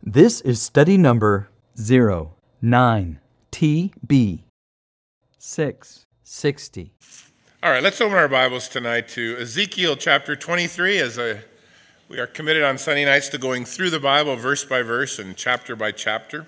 This is study number 09TB 660. All right, let's open our Bibles tonight to Ezekiel chapter 23 we are committed on Sunday nights to going through the Bible verse by verse and chapter by chapter.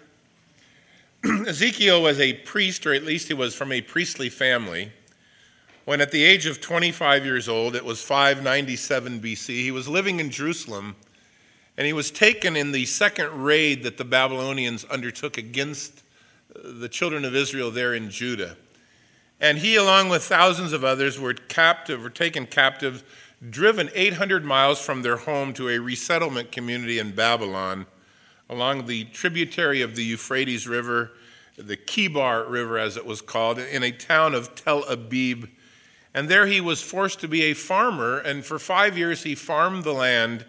Ezekiel was a priest, or at least he was from a priestly family, when at the age of 25 years old, it was 597 BC, he was living in Jerusalem, and he was taken in the second raid that the Babylonians undertook against the children of Israel there in Judah. And he, along with thousands of others, were taken captive, driven 800 miles from their home to a resettlement community in Babylon, along the tributary of the Euphrates River, the Kibar River as it was called, in a town of Tel Abib. And there he was forced to be a farmer, and for 5 years he farmed the land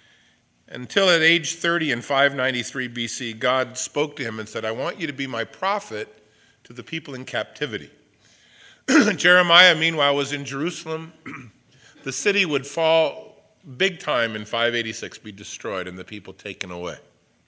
until at age 30 in 593 BC, God spoke to him and said, "I want you to be my prophet to the people in captivity." Jeremiah, meanwhile, was in Jerusalem. The city would fall big time in 586, be destroyed, and the people taken away.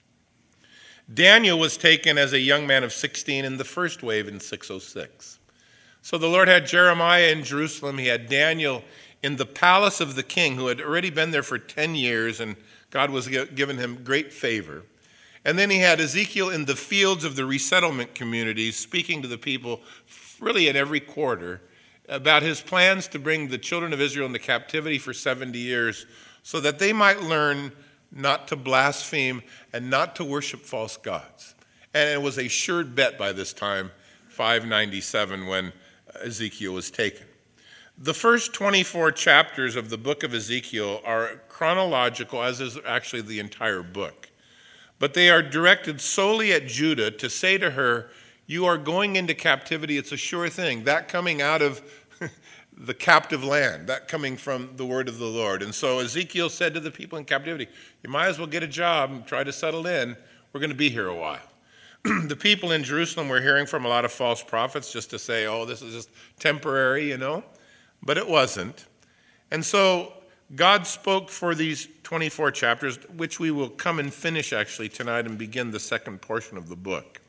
Daniel was taken as a young man of 16 in the first wave in 606. So the Lord had Jeremiah in Jerusalem. He had Daniel in the palace of the king, who had already been there for 10 years, and God was giving him great favor. And then he had Ezekiel in the fields of the resettlement communities, speaking to the people really at every quarter about his plans to bring the children of Israel into captivity for 70 years so that they might learn not to blaspheme and not to worship false gods. And it was a sure bet by this time, 597, when Ezekiel was taken. The first 24 chapters of the book of Ezekiel are chronological, as is actually the entire book. But they are directed solely at Judah to say to her, you are going into captivity. It's a sure thing. That coming out of the captive land, that coming from the word of the Lord. And so Ezekiel said to the people in captivity, you might as well get a job and try to settle in. We're going to be here a while. The people in Jerusalem were hearing from a lot of false prophets just to say, oh, this is just temporary, But it wasn't. And so God spoke for these 24 chapters, which we will come and finish actually tonight and begin the second portion of the book.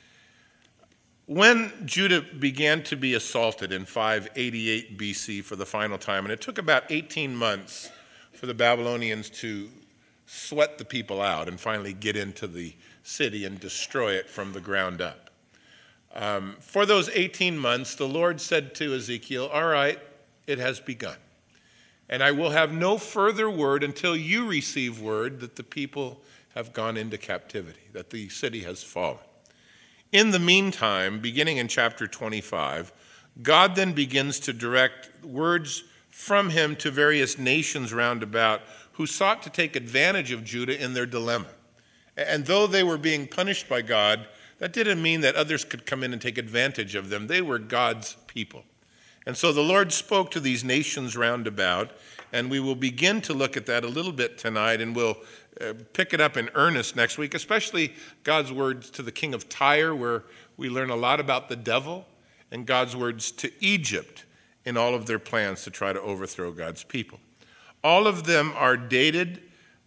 When Judah began to be assaulted in 588 BC for the final time, and it took about 18 months for the Babylonians to sweat the people out and finally get into the city and destroy it from the ground up. For those 18 months, the Lord said to Ezekiel, all right, it has begun. And I will have no further word until you receive word that the people have gone into captivity, that the city has fallen. In the meantime, beginning in chapter 25, God then begins to direct words from him to various nations round about who sought to take advantage of Judah in their dilemma. And though they were being punished by God, that didn't mean that others could come in and take advantage of them. They were God's people. And so the Lord spoke to these nations round about, and we will begin to look at that a little bit tonight, and we'll pick it up in earnest next week, especially God's words to the king of Tyre, where we learn a lot about the devil, and God's words to Egypt in all of their plans to try to overthrow God's people. All of them are dated,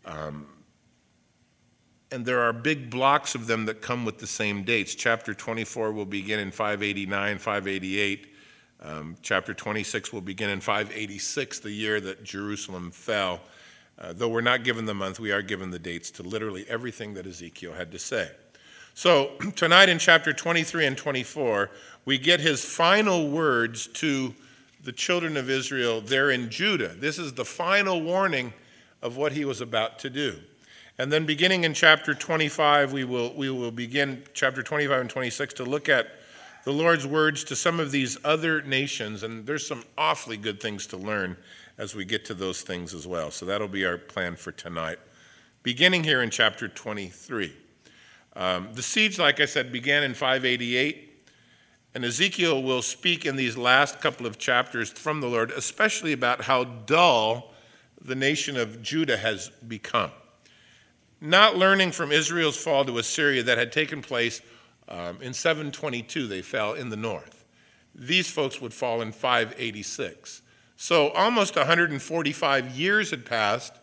and there are big blocks of them that come with the same dates. Chapter 24 will begin in 589, 588. Chapter 26 will begin in 586, the year that Jerusalem fell. Though we're not given the month, we are given the dates to literally everything that Ezekiel had to say. So tonight in chapter 23 and 24, we get his final words to the children of Israel there in Judah. This is the final warning of what he was about to do. And then beginning in chapter 25, we will begin chapter 25 and 26 to look at the Lord's words to some of these other nations, and there's some awfully good things to learn as we get to those things as well. So that'll be our plan for tonight. Beginning here in chapter 23. The siege, like I said, began in 588, and Ezekiel will speak in these last couple of chapters from the Lord, especially about how dull the nation of Judah has become. Not learning from Israel's fall to Assyria that had taken place in 722, they fell in the north. These folks would fall in 586. So almost 145 years had passed,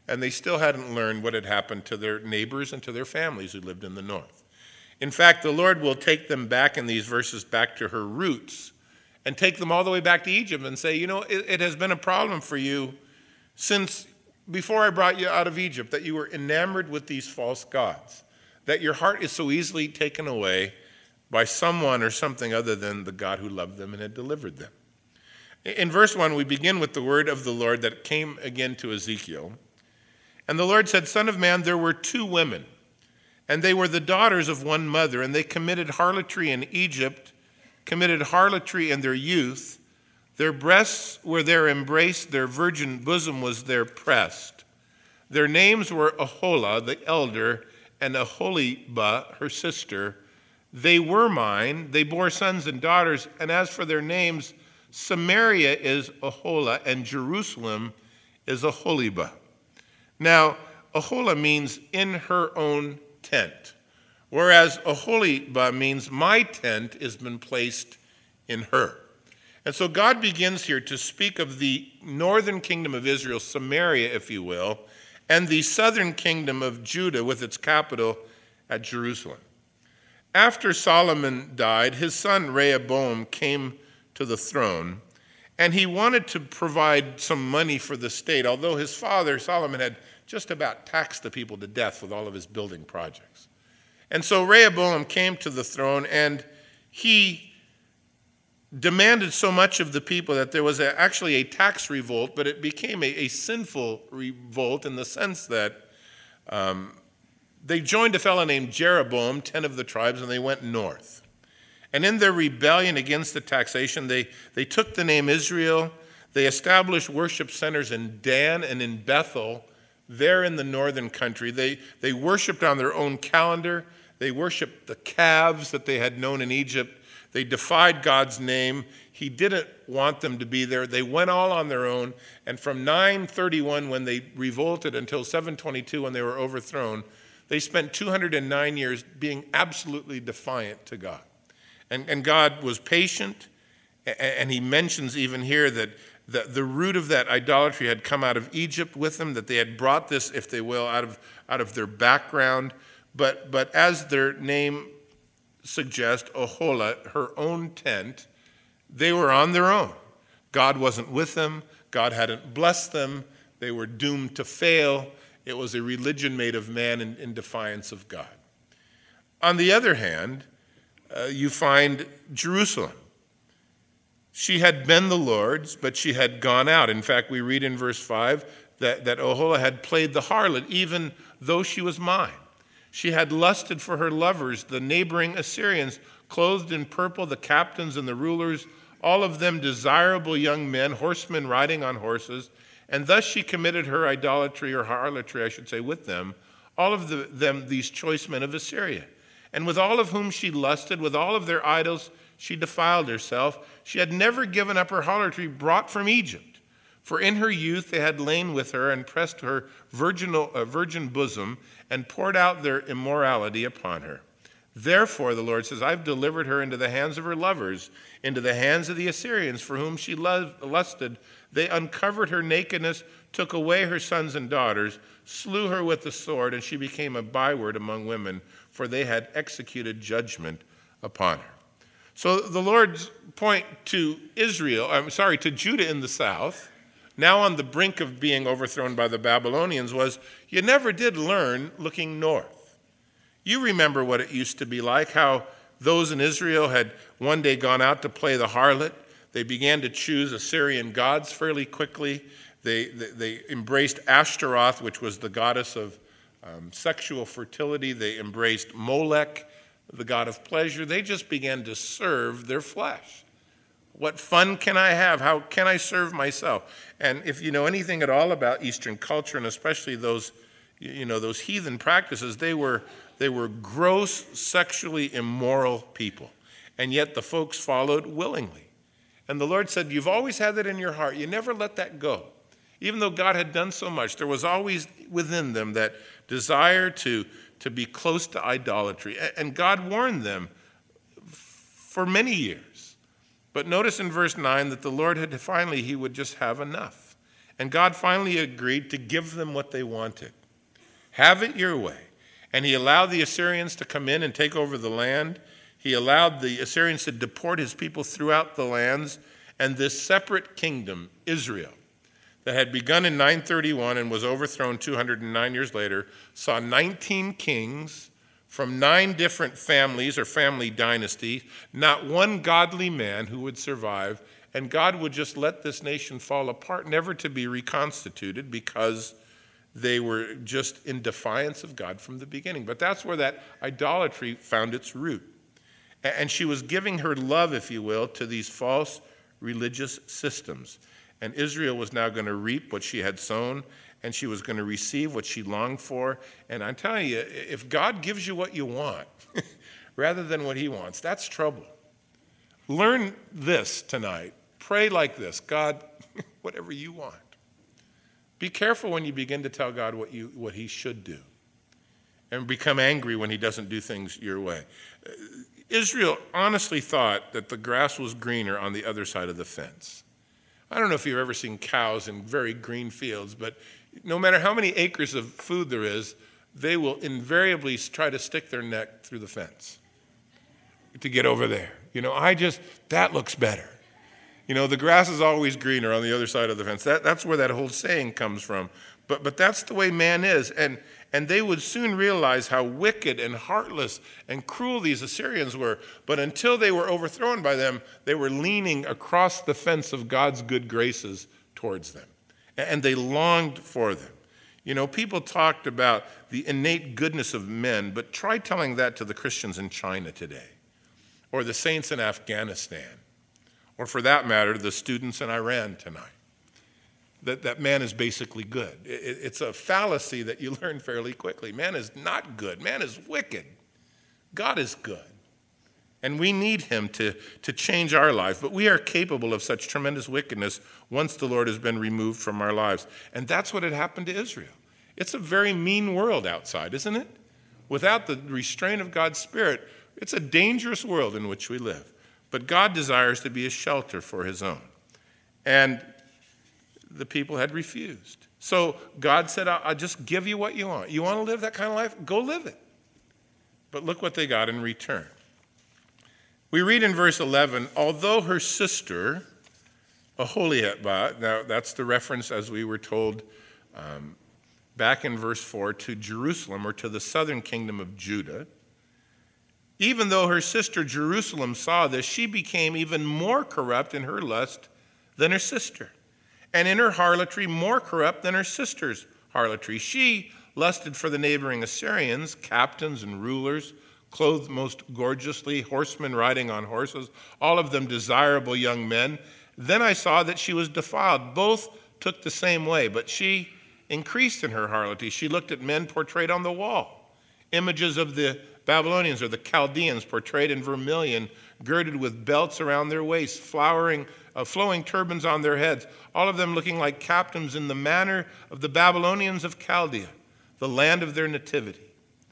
and they still hadn't learned what had happened to their neighbors and to their families who lived in the north. In fact, the Lord will take them back in these verses back to her roots and take them all the way back to Egypt and say, it has been a problem for you since before I brought you out of Egypt, that you were enamored with these false gods, that your heart is so easily taken away by someone or something other than the God who loved them and had delivered them. In verse 1, we begin with the word of the Lord that came again to Ezekiel. And the Lord said, Son of man, there were 2 women, and they were the daughters of one mother, and they committed harlotry in Egypt, committed harlotry in their youth. Their breasts were their embrace, their virgin bosom was their breast. Their names were Aholah, the elder, and Aholibah, her sister. They were mine, they bore sons and daughters, and as for their names, Samaria is Aholah, and Jerusalem is Aholibah. Now, Aholah means in her own tent, whereas Aholibah means my tent has been placed in her. And so God begins here to speak of the northern kingdom of Israel, Samaria, if you will, and the southern kingdom of Judah with its capital at Jerusalem. After Solomon died, his son Rehoboam came to the throne, and he wanted to provide some money for the state, although his father, Solomon, had just about taxed the people to death with all of his building projects. And so Rehoboam came to the throne, and he demanded so much of the people that there was actually a tax revolt, but it became a sinful revolt in the sense that they joined a fellow named Jeroboam, 10 of the tribes, and they went north. And in their rebellion against the taxation, they took the name Israel. They established worship centers in Dan and in Bethel, there in the northern country. They worshiped on their own calendar. They worshiped the calves that they had known in Egypt. They defied God's name. He didn't want them to be there. They went all on their own. And from 931, when they revolted, until 722, when they were overthrown, they spent 209 years being absolutely defiant to God. And God was patient, and he mentions even here that the root of that idolatry had come out of Egypt with them, that they had brought this, if they will, out of their background. But as their name suggests, Aholah, her own tent, they were on their own. God wasn't with them. God hadn't blessed them. They were doomed to fail. It was a religion made of man in defiance of God. On the other hand, you find Jerusalem. She had been the Lord's, but she had gone out. In fact, we read in verse 5 that Aholah had played the harlot, even though she was mine. She had lusted for her lovers, the neighboring Assyrians, clothed in purple, the captains and the rulers, all of them desirable young men, horsemen riding on horses. And thus she committed her idolatry, or harlotry, I should say, with them, all of them, these choice men of Assyria. And with all of whom she lusted, with all of their idols, she defiled herself. She had never given up her harlotry brought from Egypt. For in her youth they had lain with her and pressed her virgin bosom and poured out their immorality upon her. Therefore, the Lord says, I've delivered her into the hands of her lovers, into the hands of the Assyrians, for whom she lusted. They uncovered her nakedness, took away her sons and daughters, slew her with the sword, and she became a byword among women, for they had executed judgment upon her. So the Lord's point to to Judah in the south, now on the brink of being overthrown by the Babylonians, was you never did learn looking north. You remember what it used to be like, how those in Israel had one day gone out to play the harlot. They began to choose Assyrian gods fairly quickly. They embraced Ashtaroth, which was the goddess of sexual fertility. They embraced Molech, the god of pleasure. They just began to serve their flesh. What fun can I have? How can I serve myself? And if you know anything at all about Eastern culture, and especially those heathen practices, they were gross, sexually immoral people. And yet the folks followed willingly. And the Lord said, you've always had that in your heart. You never let that go. Even though God had done so much, there was always within them that desire to be close to idolatry. And God warned them for many years. But notice in verse 9 that the Lord had finally, he would just have enough. And God finally agreed to give them what they wanted. Have it your way. And he allowed the Assyrians to come in and take over the land. He allowed the Assyrians to deport his people throughout the lands. And this separate kingdom, Israel, that had begun in 931 and was overthrown 209 years later, saw 19 kings from 9 different families or family dynasties, not one godly man who would survive, and God would just let this nation fall apart, never to be reconstituted, because they were just in defiance of God from the beginning. But that's where that idolatry found its root. And she was giving her love, if you will, to these false religious systems. And Israel was now going to reap what she had sown, and she was going to receive what she longed for. And I'm telling you, if God gives you what you want rather than what he wants, that's trouble. Learn this tonight. Pray like this: God, whatever you want. Be careful when you begin to tell God what he should do, and become angry when he doesn't do things your way. Israel honestly thought that the grass was greener on the other side of the fence. I don't know if you've ever seen cows in very green fields, but no matter how many acres of food there is, they will invariably try to stick their neck through the fence to get over there. That looks better. The grass is always greener on the other side of the fence. That's where that whole saying comes from. But that's the way man is. And they would soon realize how wicked and heartless and cruel these Assyrians were. But until they were overthrown by them, they were leaning across the fence of God's good graces towards them. And they longed for them. People talked about the innate goodness of men, but try telling that to the Christians in China today, or the saints in Afghanistan, or for that matter, the students in Iran tonight. That man is basically good. It's a fallacy that you learn fairly quickly. Man is not good. Man is wicked. God is good. And we need him to change our life. But we are capable of such tremendous wickedness once the Lord has been removed from our lives. And that's what had happened to Israel. It's a very mean world outside, isn't it? Without the restraint of God's Spirit, it's a dangerous world in which we live. But God desires to be a shelter for his own. And the people had refused. So God said, I'll just give you what you want. You want to live that kind of life? Go live it. But look what they got in return. We read in verse 11, although her sister, Aholiab, now that's the reference, as we were told back in verse 4, to Jerusalem, or to the southern kingdom of Judah. Even though her sister Jerusalem saw this, she became even more corrupt in her lust than her sister, and in her harlotry more corrupt than her sister's harlotry. She lusted for the neighboring Assyrians, captains and rulers, clothed most gorgeously, horsemen riding on horses, all of them desirable young men. Then I saw that she was defiled. Both took the same way, but she increased in her harlotry. She looked at men portrayed on the wall, images of the Babylonians or the Chaldeans portrayed in vermilion, girded with belts around their waists, flowing turbans on their heads, all of them looking like captains in the manner of the Babylonians of Chaldea, the land of their nativity.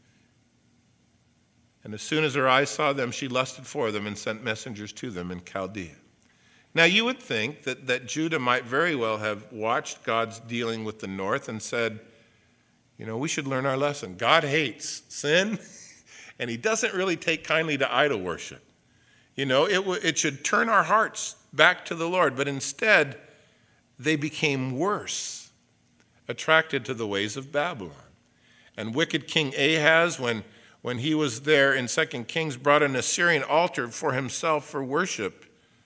And as soon as her eyes saw them, she lusted for them and sent messengers to them in Chaldea. Now you would think that Judah might very well have watched God's dealing with the north and said, we should learn our lesson. God hates sin, and he doesn't really take kindly to idol worship. It should turn our hearts back to the Lord. But instead, they became worse, attracted to the ways of Babylon. And wicked King Ahaz, when he was there in 2 Kings, brought an Assyrian altar for himself for worship.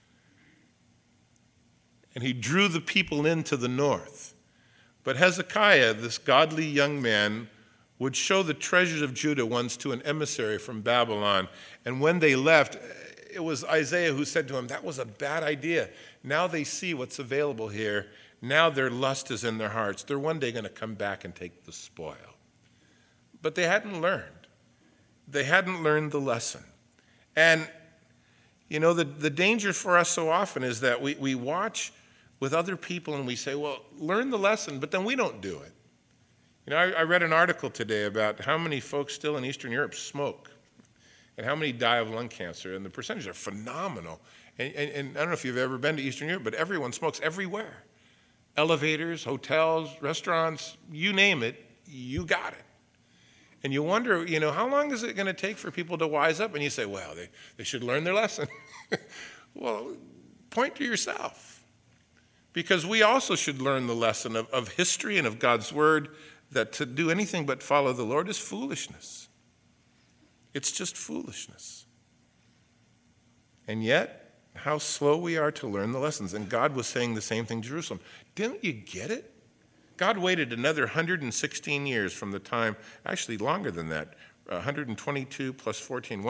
And he drew the people into the north. But Hezekiah, this godly young man, would show the treasures of Judah once to an emissary from Babylon. And when they left, it was Isaiah who said to him, that was a bad idea. Now they see what's available here. Now their lust is in their hearts. They're one day going to come back and take the spoil. But they hadn't learned. They hadn't learned the lesson. And, the danger for us so often is that we watch with other people and we say, well, learn the lesson, but then we don't do it. I read an article today about how many folks still in Eastern Europe smoke and how many die of lung cancer, and the percentages are phenomenal. And I don't know if you've ever been to Eastern Europe, but everyone smokes everywhere. elevators, hotels, restaurants, you name it, you got it. And you wonder, how long is it going to take for people to wise up? And you say, well, they should learn their lesson. Well, point to yourself. Because we also should learn the lesson of history and of God's word, that to do anything but follow the Lord is foolishness. It's just foolishness. And yet, how slow we are to learn the lessons. And God was saying the same thing to Jerusalem. Didn't you get it? God waited another 116 years from the time, actually longer than that, 122 plus 14,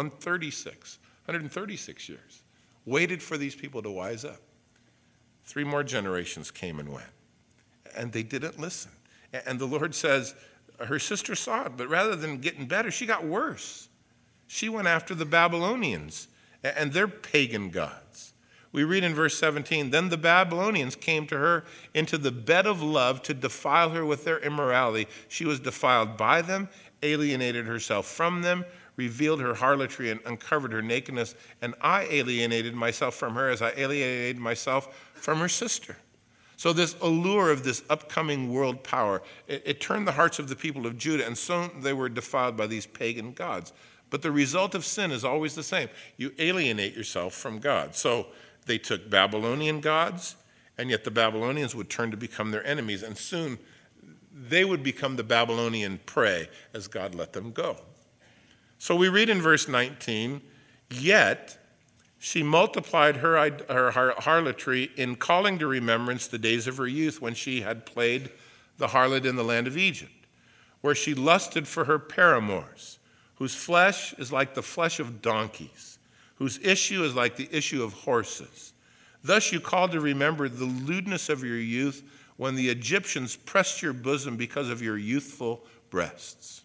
136 years. Waited for these people to wise up. 3 more generations came and went. And they didn't listen. And the Lord says, her sister saw it, but rather than getting better, she got worse. She went after the Babylonians and their pagan gods. We read in verse 17, then the Babylonians came to her into the bed of love to defile her with their immorality. She was defiled by them, alienated herself from them, revealed her harlotry and uncovered her nakedness, and I alienated myself from her as I alienated myself from her sister. So this allure of this upcoming world power, it turned the hearts of the people of Judah, and soon they were defiled by these pagan gods. But the result of sin is always the same. You alienate yourself from God. So they took Babylonian gods, and yet the Babylonians would turn to become their enemies, and soon they would become the Babylonian prey as God let them go. So we read in verse 19, yet she multiplied her harlotry in calling to remembrance the days of her youth when she had played the harlot in the land of Egypt, where she lusted for her paramours, whose flesh is like the flesh of donkeys, whose issue is like the issue of horses. Thus you called to remember the lewdness of your youth when the Egyptians pressed your bosom because of your youthful breasts.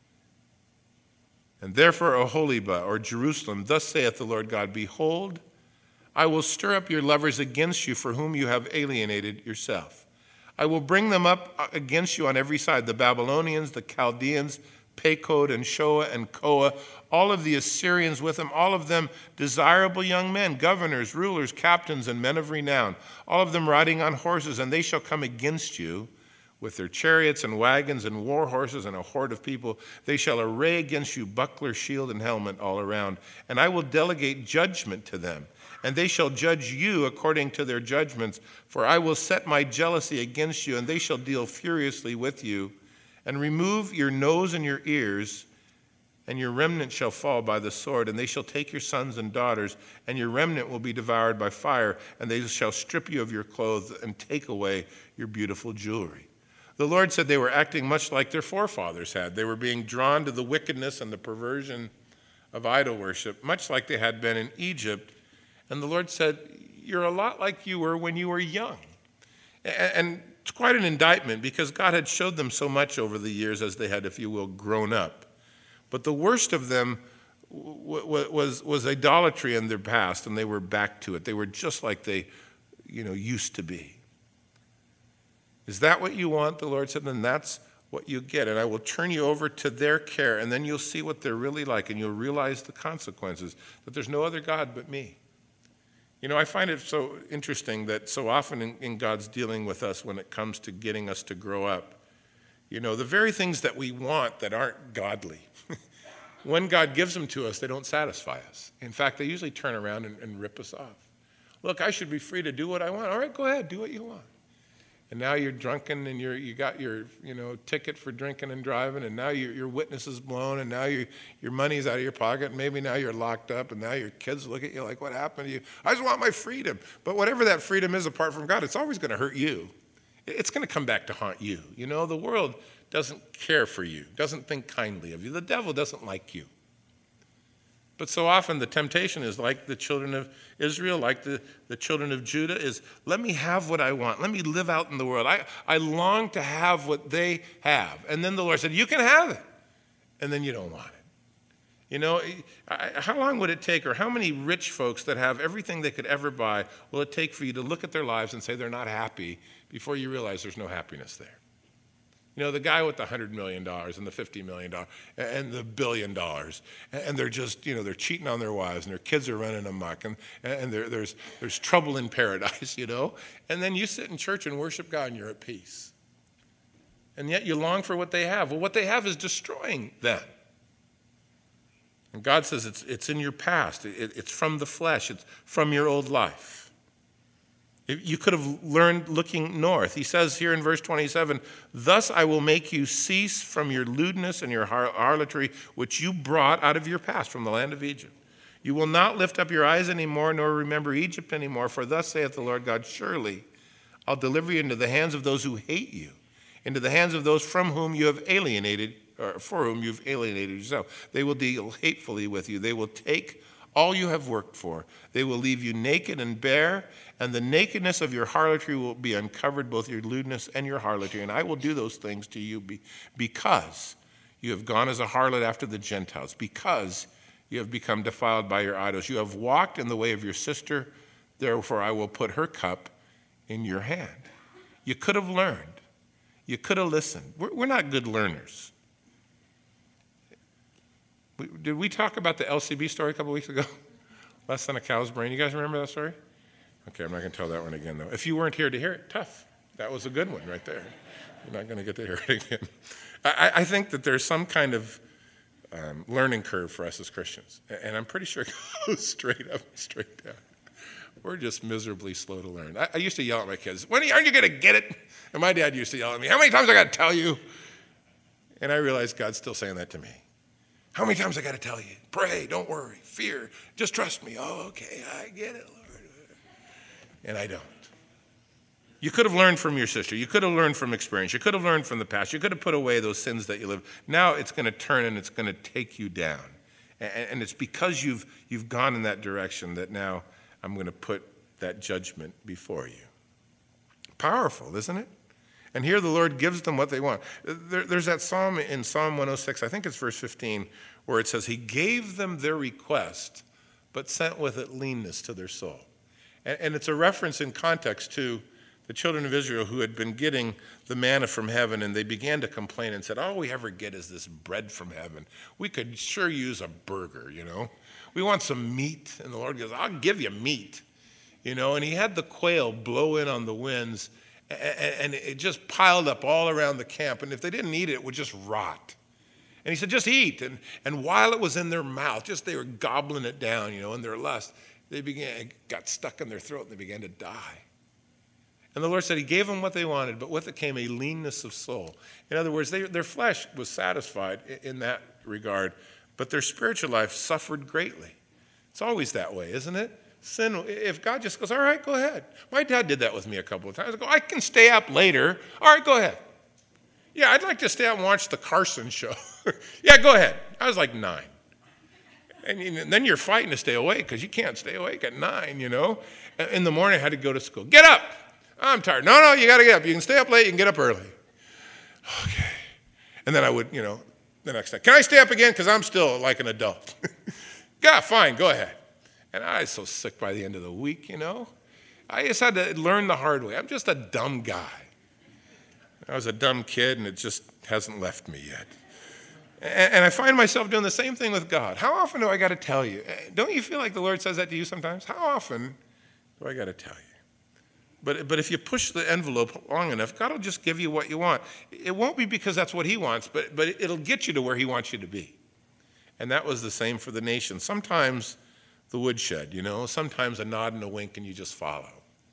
And therefore, Oholibah, or Jerusalem, thus saith the Lord God, behold, I will stir up your lovers against you for whom you have alienated yourself. I will bring them up against you on every side, the Babylonians, the Chaldeans, Pekod and Shoa and Koa, all of the Assyrians with them, all of them desirable young men, governors, rulers, captains, and men of renown, all of them riding on horses, and they shall come against you with their chariots and wagons and war horses and a horde of people. They shall array against you buckler, shield, and helmet all around, and I will delegate judgment to them, and they shall judge you according to their judgments, for I will set my jealousy against you, and they shall deal furiously with you, and remove your nose and your ears, and your remnant shall fall by the sword, and they shall take your sons and daughters, and your remnant will be devoured by fire, and they shall strip you of your clothes and take away your beautiful jewelry. The Lord said they were acting much like their forefathers had. They were being drawn to the wickedness and the perversion of idol worship, much like they had been in Egypt. And the Lord said, you're a lot like you were when you were young. And it's quite an indictment because God had showed them so much over the years as they had, if you will, grown up. But the worst of them was idolatry in their past, and they were back to it. They were just like they, used to be. Is that what you want? The Lord said, then that's what you get. And I will turn you over to their care, and then you'll see what they're really like, and you'll realize the consequences, that there's no other God but me. I find it so interesting that so often in God's dealing with us when it comes to getting us to grow up, the very things that we want that aren't godly, when God gives them to us, they don't satisfy us. In fact, they usually turn around and rip us off. Look, I should be free to do what I want. All right, go ahead, do what you want. And now you're drunken, and you got your ticket for drinking and driving, and now your witness is blown, and now your money's out of your pocket, and maybe now you're locked up, and now your kids look at you like, what happened to you? I just want my freedom. But whatever that freedom is apart from God, it's always going to hurt you. It's going to come back to haunt you. The world doesn't care for you, doesn't think kindly of you. The devil doesn't like you. But so often the temptation is like the children of Israel, like the children of Judah, is let me have what I want. Let me live out in the world. I long to have what they have. And then the Lord said, you can have it. And then you don't want it. How long would it take, or how many rich folks that have everything they could ever buy will it take for you to look at their lives and say they're not happy before you realize there's no happiness there? You know, the guy with the $100 million and the $50 million and the $1 billion. And they're just, you know, they're cheating on their wives and their kids are running amok and there's trouble in paradise, you know. And then you sit in church and worship God and you're at peace. And yet you long for what they have. Well, what they have is destroying them. And God says it's in your past. It's from the flesh. It's from your old life. You could have learned looking north. He says here in verse 27, thus I will make you cease from your lewdness and your harlotry, which you brought out of your past from the land of Egypt. You will not lift up your eyes anymore, nor remember Egypt anymore, for thus saith the Lord God, surely I'll deliver you into the hands of those who hate you, into the hands of those from whom you have alienated, or for whom you've alienated yourself. They will deal hatefully with you. They will take all you have worked for. They will leave you naked and bare, and the nakedness of your harlotry will be uncovered, both your lewdness and your harlotry. And I will do those things to you because you have gone as a harlot after the Gentiles, because you have become defiled by your idols. You have walked in the way of your sister, therefore I will put her cup in your hand. You could have learned. You could have listened. We're not good learners. Did we talk about the LCB story a couple weeks ago? Less than a cow's brain. You guys remember that story? Okay, I'm not going to tell that one again, though. If you weren't here to hear it, tough. That was a good one right there. You're not going to get to hear it again. I think that there's some kind of learning curve for us as Christians. And I'm pretty sure it goes straight up and straight down. We're just miserably slow to learn. I used to yell at my kids, when aren't you going to get it? And my dad used to yell at me, how many times I got to tell you? And I realized God's still saying that to me. How many times I got to tell you? Pray, don't worry, fear, just trust me. Oh, okay, I get it, Lord. And I don't. You could have learned from your sister. You could have learned from experience. You could have learned from the past. You could have put away those sins that you live. Now it's going to turn and it's going to take you down. And it's because you've gone in that direction that now I'm going to put that judgment before you. Powerful, isn't it? And here the Lord gives them what they want. There's that psalm in Psalm 106, I think it's verse 15, where it says, he gave them their request, but sent with it leanness to their soul. And it's a reference in context to the children of Israel who had been getting the manna from heaven, and they began to complain and said, all we ever get is this bread from heaven. We could sure use a burger, you know. We want some meat. And the Lord goes, I'll give you meat. You know, and he had the quail blow in on the winds, and it just piled up all around the camp. And if they didn't eat it, it would just rot. And he said, just eat. And while it was in their mouth, just they were gobbling it down, you know, in their lust, it got stuck in their throat and they began to die. And the Lord said he gave them what they wanted, but with it came a leanness of soul. In other words, their flesh was satisfied in that regard, but their spiritual life suffered greatly. It's always that way, isn't it? Sin, if God just goes, all right, go ahead. My dad did that with me a couple of times. I go, I can stay up later. All right, go ahead. Yeah, I'd like to stay up and watch the Carson show. Yeah, go ahead. I was like 9. And then you're fighting to stay awake because you can't stay awake at 9, you know. In the morning, I had to go to school. Get up. I'm tired. No, you got to get up. You can stay up late. You can get up early. Okay. And then I would, you know, the next time. Can I stay up again? Because I'm still like an adult. Yeah, fine. Go ahead. And I was so sick by the end of the week, you know. I just had to learn the hard way. I'm just a dumb guy. I was a dumb kid, and it just hasn't left me yet. And I find myself doing the same thing with God. How often do I got to tell you? Don't you feel like the Lord says that to you sometimes? How often do I got to tell you? But if you push the envelope long enough, God will just give you what you want. It won't be because that's what he wants, but it'll get you to where he wants you to be. And that was the same for the nation. Sometimes the woodshed, you know, sometimes a nod and a wink and you just follow.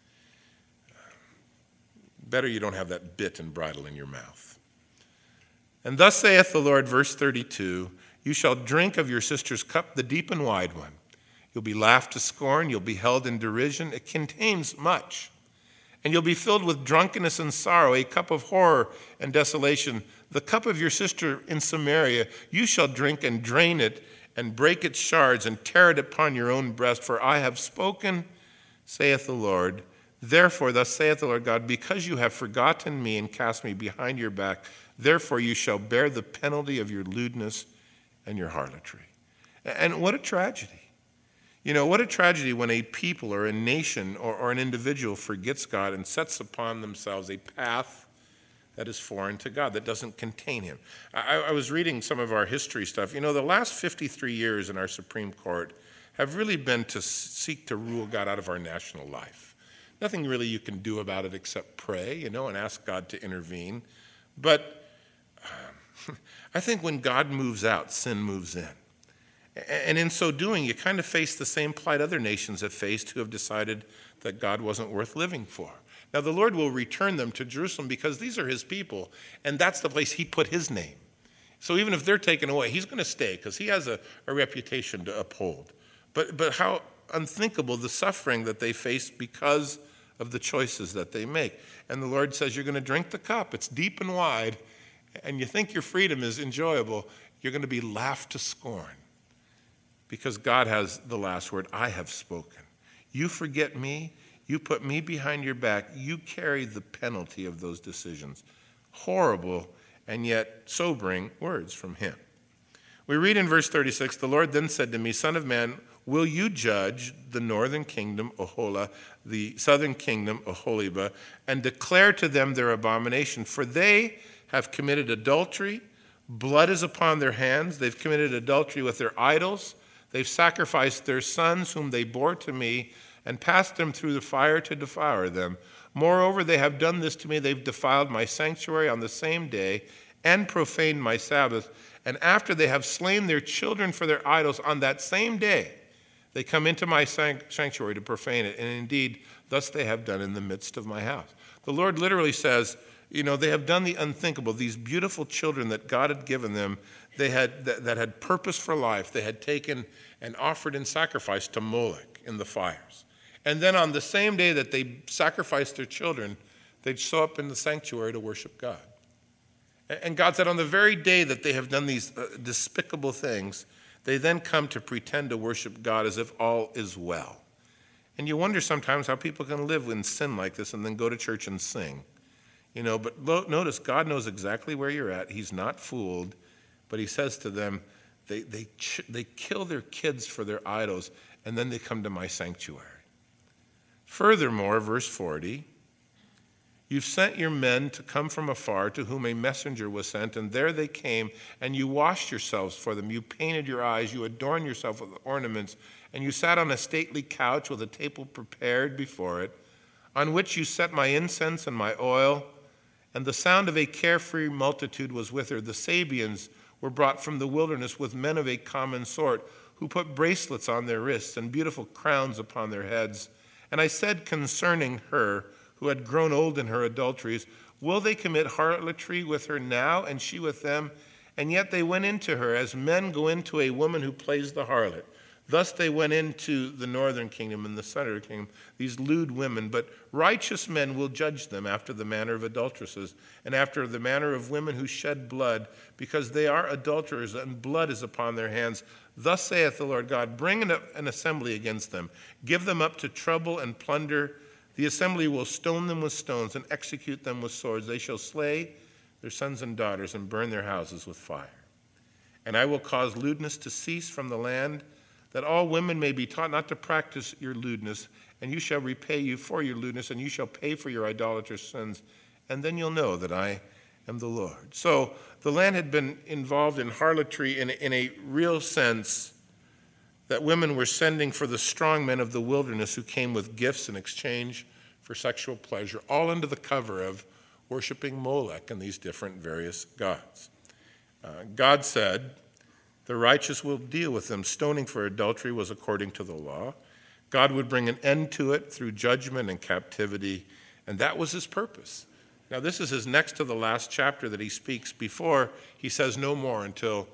Better you don't have that bit and bridle in your mouth. And thus saith the Lord, verse 32, you shall drink of your sister's cup, the deep and wide one. You'll be laughed to scorn. You'll be held in derision. It contains much. And you'll be filled with drunkenness and sorrow, a cup of horror and desolation. The cup of your sister in Samaria, you shall drink and drain it and break its shards and tear it upon your own breast. For I have spoken, saith the Lord. Therefore, thus saith the Lord God, because you have forgotten me and cast me behind your back, therefore you shall bear the penalty of your lewdness and your harlotry. And what a tragedy. You know, what a tragedy when a people or a nation or an individual forgets God and sets upon themselves a path that is foreign to God, that doesn't contain him. I was reading some of our history stuff. The last 53 years in our Supreme Court have really been to seek to rule God out of our national life. Nothing really you can do about it except pray, and ask God to intervene. But I think when God moves out, sin moves in. And in so doing, you kind of face the same plight other nations have faced who have decided that God wasn't worth living for. Now, the Lord will return them to Jerusalem because these are his people, and that's the place he put his name. So even if they're taken away, he's going to stay because he has a reputation to uphold. But how unthinkable the suffering that they face because of the choices that they make. And the Lord says, you're going to drink the cup. It's deep and wide, and you think your freedom is enjoyable. You're going to be laughed to scorn because God has the last word. I have spoken. You forget me. You put me behind your back. You carry the penalty of those decisions. Horrible and yet sobering words from him. We read in verse 36, the Lord then said to me, Son of man, will you judge the northern kingdom, Oholah, the southern kingdom, Oholibah, and declare to them their abomination? For they have committed adultery. Blood is upon their hands. They've committed adultery with their idols. They've sacrificed their sons whom they bore to me and passed them through the fire to devour them. Moreover, they have done this to me. They've defiled my sanctuary on the same day and profaned my Sabbath. And after they have slain their children for their idols on that same day, they come into my sanctuary to profane it. And indeed, thus they have done in the midst of my house. The Lord literally says, they have done the unthinkable. These beautiful children that God had given them, that had purpose for life, they had taken and offered in sacrifice to Molech in the fires. And then on the same day that they sacrificed their children, they'd show up in the sanctuary to worship God. And God said, on the very day that they have done these despicable things, they then come to pretend to worship God as if all is well. And you wonder sometimes how people can live in sin like this and then go to church and sing. But notice, God knows exactly where you're at. He's not fooled. But he says to them, they kill their kids for their idols, and then they come to my sanctuary. Furthermore, verse 40, you've sent your men to come from afar, to whom a messenger was sent, and there they came, and you washed yourselves for them. You painted your eyes, you adorned yourself with ornaments, and you sat on a stately couch with a table prepared before it, on which you set my incense and my oil, and the sound of a carefree multitude was with her. The Sabians were brought from the wilderness with men of a common sort, who put bracelets on their wrists and beautiful crowns upon their heads. And I said concerning her, who had grown old in her adulteries, will they commit harlotry with her now, and she with them? And yet they went into her as men go into a woman who plays the harlot. Thus they went into the northern kingdom and the southern kingdom, these lewd women. But righteous men will judge them after the manner of adulteresses, and after the manner of women who shed blood, because they are adulterers, and blood is upon their hands. Thus saith the Lord God, bring an assembly against them. Give them up to trouble and plunder. The assembly will stone them with stones and execute them with swords. They shall slay their sons and daughters and burn their houses with fire. And I will cause lewdness to cease from the land, that all women may be taught not to practice your lewdness, and you shall repay you for your lewdness, and you shall pay for your idolatrous sins, and then you'll know that I am the Lord. So the land had been involved in harlotry in a real sense, that women were sending for the strong men of the wilderness who came with gifts in exchange for sexual pleasure, all under the cover of worshiping Molech and these different various gods. God said, the righteous will deal with them. Stoning for adultery was according to the law. God would bring an end to it through judgment and captivity, and that was his purpose. Now, this is his next to the last chapter that he speaks before he says no more until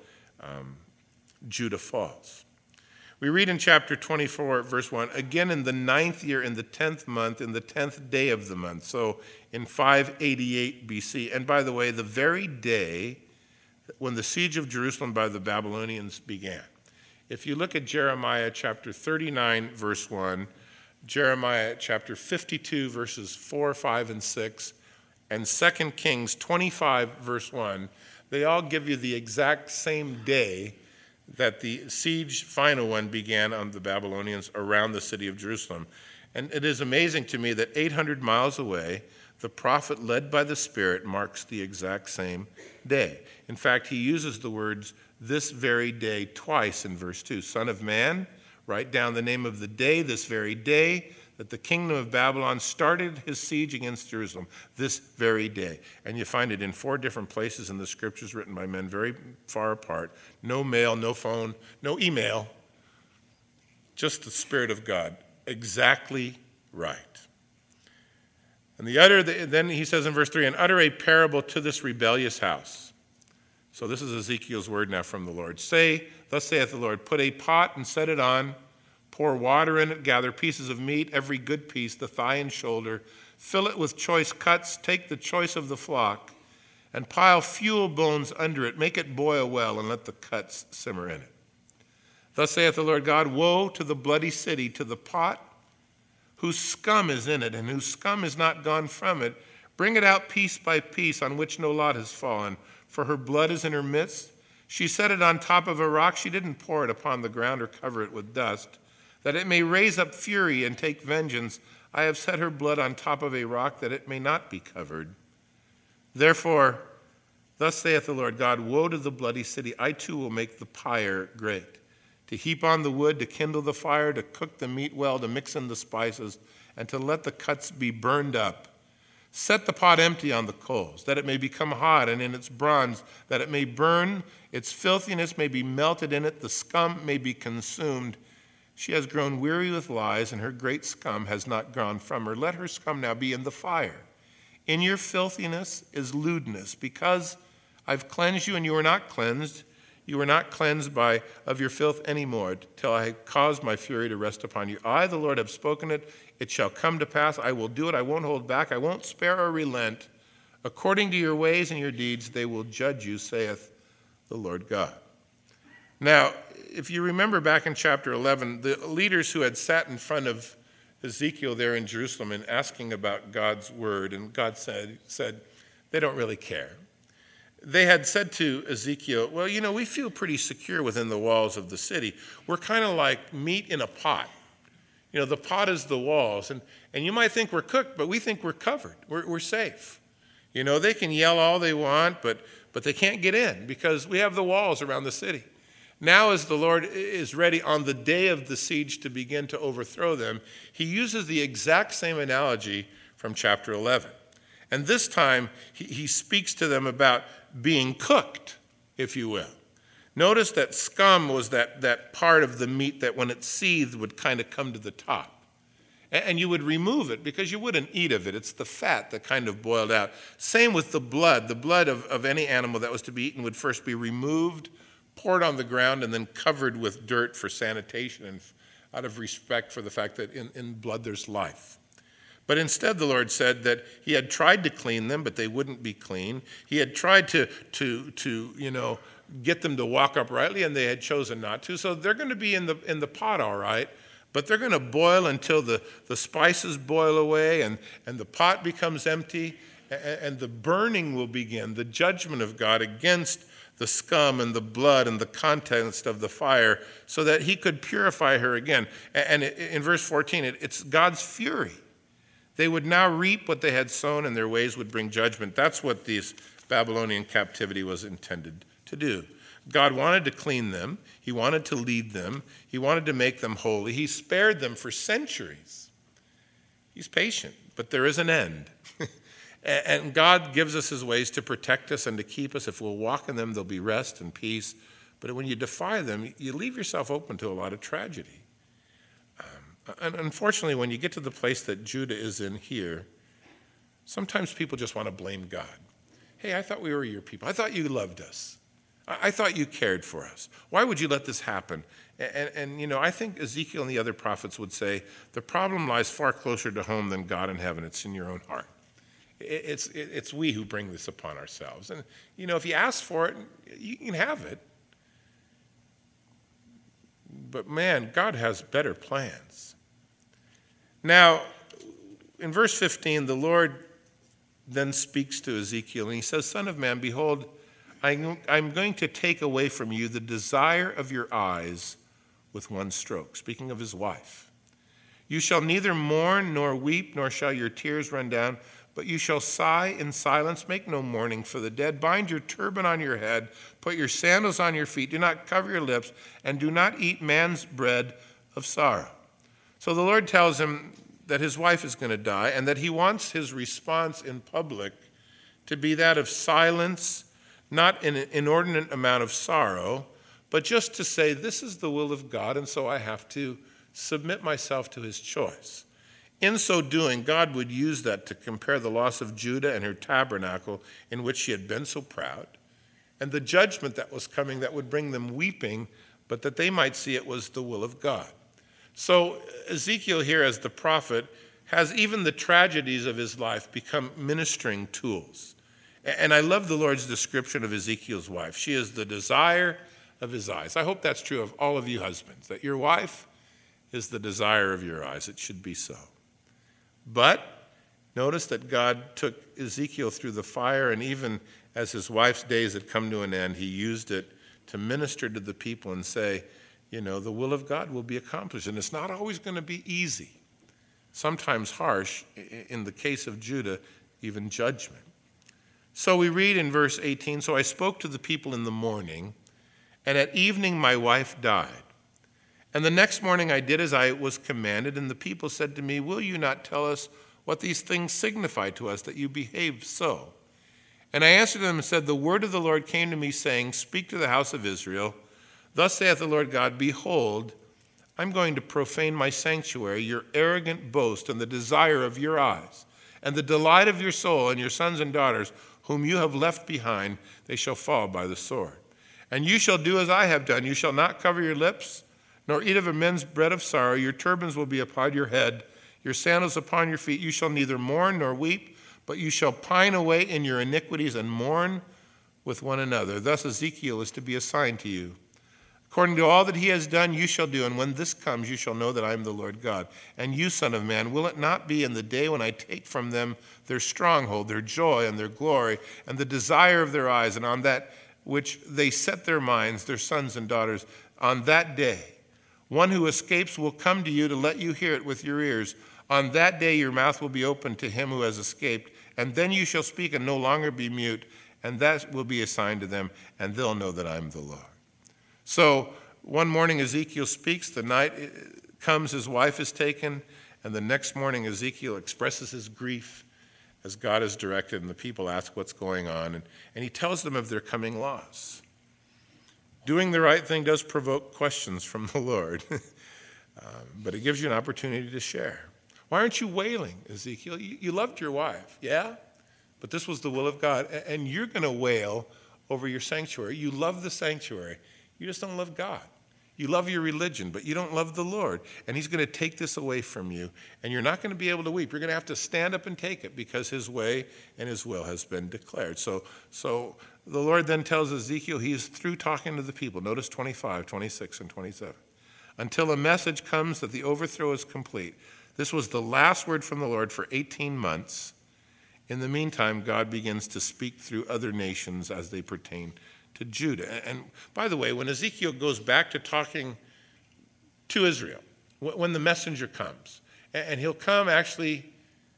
Judah falls. We read in chapter 24, verse 1, again in the 9th year, in the 10th month, in the 10th day of the month, so in 588 BC. And by the way, the very day when the siege of Jerusalem by the Babylonians began. If you look at Jeremiah chapter 39, verse 1, Jeremiah chapter 52, verses 4, 5, and 6, and 2 Kings 25, verse 1, they all give you the exact same day that the siege, final one, began on the Babylonians around the city of Jerusalem. And it is amazing to me that 800 miles away, The prophet led by the Spirit marks the exact same day. In fact, he uses the words this very day twice in verse 2. Son of man, write down the name of the day, this very day, that the kingdom of Babylon started his siege against Jerusalem, this very day. And you find it in 4 different places in the scriptures written by men very far apart. No mail, no phone, no email, just the Spirit of God. Exactly right. And then he says in verse 3, and utter a parable to this rebellious house. So this is Ezekiel's word now from the Lord. Say, thus saith the Lord, put a pot and set it on, pour water in it, gather pieces of meat, every good piece, the thigh and shoulder, fill it with choice cuts, take the choice of the flock, and pile fuel bones under it, make it boil well, and let the cuts simmer in it. Thus saith the Lord God, woe to the bloody city, to the pot whose scum is in it, and whose scum is not gone from it. Bring it out piece by piece, on which no lot has fallen, for her blood is in her midst. She set it on top of a rock. She didn't pour it upon the ground or cover it with dust, that it may raise up fury and take vengeance. I have set her blood on top of a rock, that it may not be covered. Therefore, thus saith the Lord God, woe to the bloody city. I too will make the pyre great, to heap on the wood, to kindle the fire, to cook the meat well, to mix in the spices, and to let the cuts be burned up. Set the pot empty on the coals, that it may become hot, and in its bronze, that it may burn, its filthiness may be melted in it, the scum may be consumed. She has grown weary with lies, and her great scum has not gone from her. Let her scum now be in the fire. In your filthiness is lewdness, because I've cleansed you and you are not cleansed. You are not cleansed of your filth anymore, till I cause my fury to rest upon you. I, the Lord, have spoken it. It shall come to pass. I will do it. I won't hold back. I won't spare or relent. According to your ways and your deeds, they will judge you, saith the Lord God. Now, if you remember back in chapter 11, the leaders who had sat in front of Ezekiel there in Jerusalem and asking about God's word, and God said they don't really care. They had said to Ezekiel, well, we feel pretty secure within the walls of the city. We're kind of like meat in a pot. The pot is the walls. And you might think we're cooked, but we think we're covered. We're safe. They can yell all they want, but they can't get in because we have the walls around the city. Now, as the Lord is ready on the day of the siege to begin to overthrow them, he uses the exact same analogy from chapter 11. And this time, he speaks to them about being cooked, if you will. Notice that scum was that part of the meat that when it seethed would kind of come to the top. And you would remove it because you wouldn't eat of it. It's the fat that kind of boiled out. Same with the blood. The blood of any animal that was to be eaten would first be removed, poured on the ground, and then covered with dirt for sanitation and out of respect for the fact that in blood there's life. But instead, the Lord said that he had tried to clean them, but they wouldn't be clean. He had tried to get them to walk uprightly, and they had chosen not to. So they're going to be in the pot, all right, but they're going to boil until the spices boil away and the pot becomes empty, and the burning will begin, the judgment of God against the scum and the blood and the contents of the fire, so that he could purify her again. And in verse 14, it's God's fury. They would now reap what they had sown, and their ways would bring judgment. That's what this Babylonian captivity was intended to do. God wanted to clean them. He wanted to lead them. He wanted to make them holy. He spared them for centuries. He's patient, but there is an end. And God gives us his ways to protect us and to keep us. If we'll walk in them, there'll be rest and peace. But when you defy them, you leave yourself open to a lot of tragedy. And unfortunately, when you get to the place that Judah is in here, sometimes people just want to blame God. Hey, I thought we were your people. I thought you loved us. I thought you cared for us. Why would you let this happen? And I think Ezekiel and the other prophets would say, the problem lies far closer to home than God in heaven. It's in your own heart. It's we who bring this upon ourselves. And, if you ask for it, you can have it. But man, God has better plans. Now, in verse 15, the Lord then speaks to Ezekiel, and he says, Son of man, behold, I'm going to take away from you the desire of your eyes with one stroke, speaking of his wife. You shall neither mourn nor weep, nor shall your tears run down, but you shall sigh in silence, make no mourning for the dead. Bind your turban on your head, put your sandals on your feet, do not cover your lips, and do not eat man's bread of sorrow. So the Lord tells him that his wife is going to die and that he wants his response in public to be that of silence, not an inordinate amount of sorrow, but just to say, this is the will of God, and so I have to submit myself to his choice. In so doing, God would use that to compare the loss of Judah and her tabernacle in which she had been so proud, and the judgment that was coming that would bring them weeping, but that they might see it was the will of God. So Ezekiel here, as the prophet, has even the tragedies of his life become ministering tools. And I love the Lord's description of Ezekiel's wife. She is the desire of his eyes. I hope that's true of all of you husbands, that your wife is the desire of your eyes. It should be so. But notice that God took Ezekiel through the fire, and even as his wife's days had come to an end, he used it to minister to the people and say, the will of God will be accomplished. And it's not always going to be easy. Sometimes harsh, in the case of Judah, even judgment. So we read in verse 18, so I spoke to the people in the morning, and at evening my wife died. And the next morning I did as I was commanded, and the people said to me, will you not tell us what these things signify to us, that you behave so? And I answered them and said, the word of the Lord came to me, saying, speak to the house of Israel. Thus saith the Lord God, behold, I'm going to profane my sanctuary, your arrogant boast, and the desire of your eyes, and the delight of your soul, and your sons and daughters, whom you have left behind, they shall fall by the sword. And you shall do as I have done. You shall not cover your lips, nor eat of men's bread of sorrow. Your turbans will be upon your head, your sandals upon your feet. You shall neither mourn nor weep, but you shall pine away in your iniquities and mourn with one another. Thus Ezekiel is to be a sign to you. According to all that he has done, you shall do, and when this comes, you shall know that I am the Lord God. And you, son of man, will it not be in the day when I take from them their stronghold, their joy, and their glory, and the desire of their eyes, and on that which they set their minds, their sons and daughters, on that day, one who escapes will come to you to let you hear it with your ears. On that day your mouth will be opened to him who has escaped, and then you shall speak and no longer be mute, and that will be a sign to them, and they'll know that I am the Lord. So one morning Ezekiel speaks, the night comes, his wife is taken, and the next morning Ezekiel expresses his grief as God has directed, and the people ask what's going on, and he tells them of their coming loss. Doing the right thing does provoke questions from the Lord, but it gives you an opportunity to share. Why aren't you wailing, Ezekiel? You loved your wife, yeah? But this was the will of God, and you're going to wail over your sanctuary. You love the sanctuary. You just don't love God. You love your religion, but you don't love the Lord. And he's going to take this away from you, and you're not going to be able to weep. You're going to have to stand up and take it because his way and his will has been declared. So the Lord then tells Ezekiel he is through talking to the people. Notice 25, 26, and 27. Until a message comes that the overthrow is complete. This was the last word from the Lord for 18 months. In the meantime, God begins to speak through other nations as they pertain to Judah. And by the way, when Ezekiel goes back to talking to Israel, when the messenger comes, and he'll come actually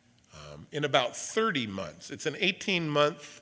in about 30 months. It's an 18-month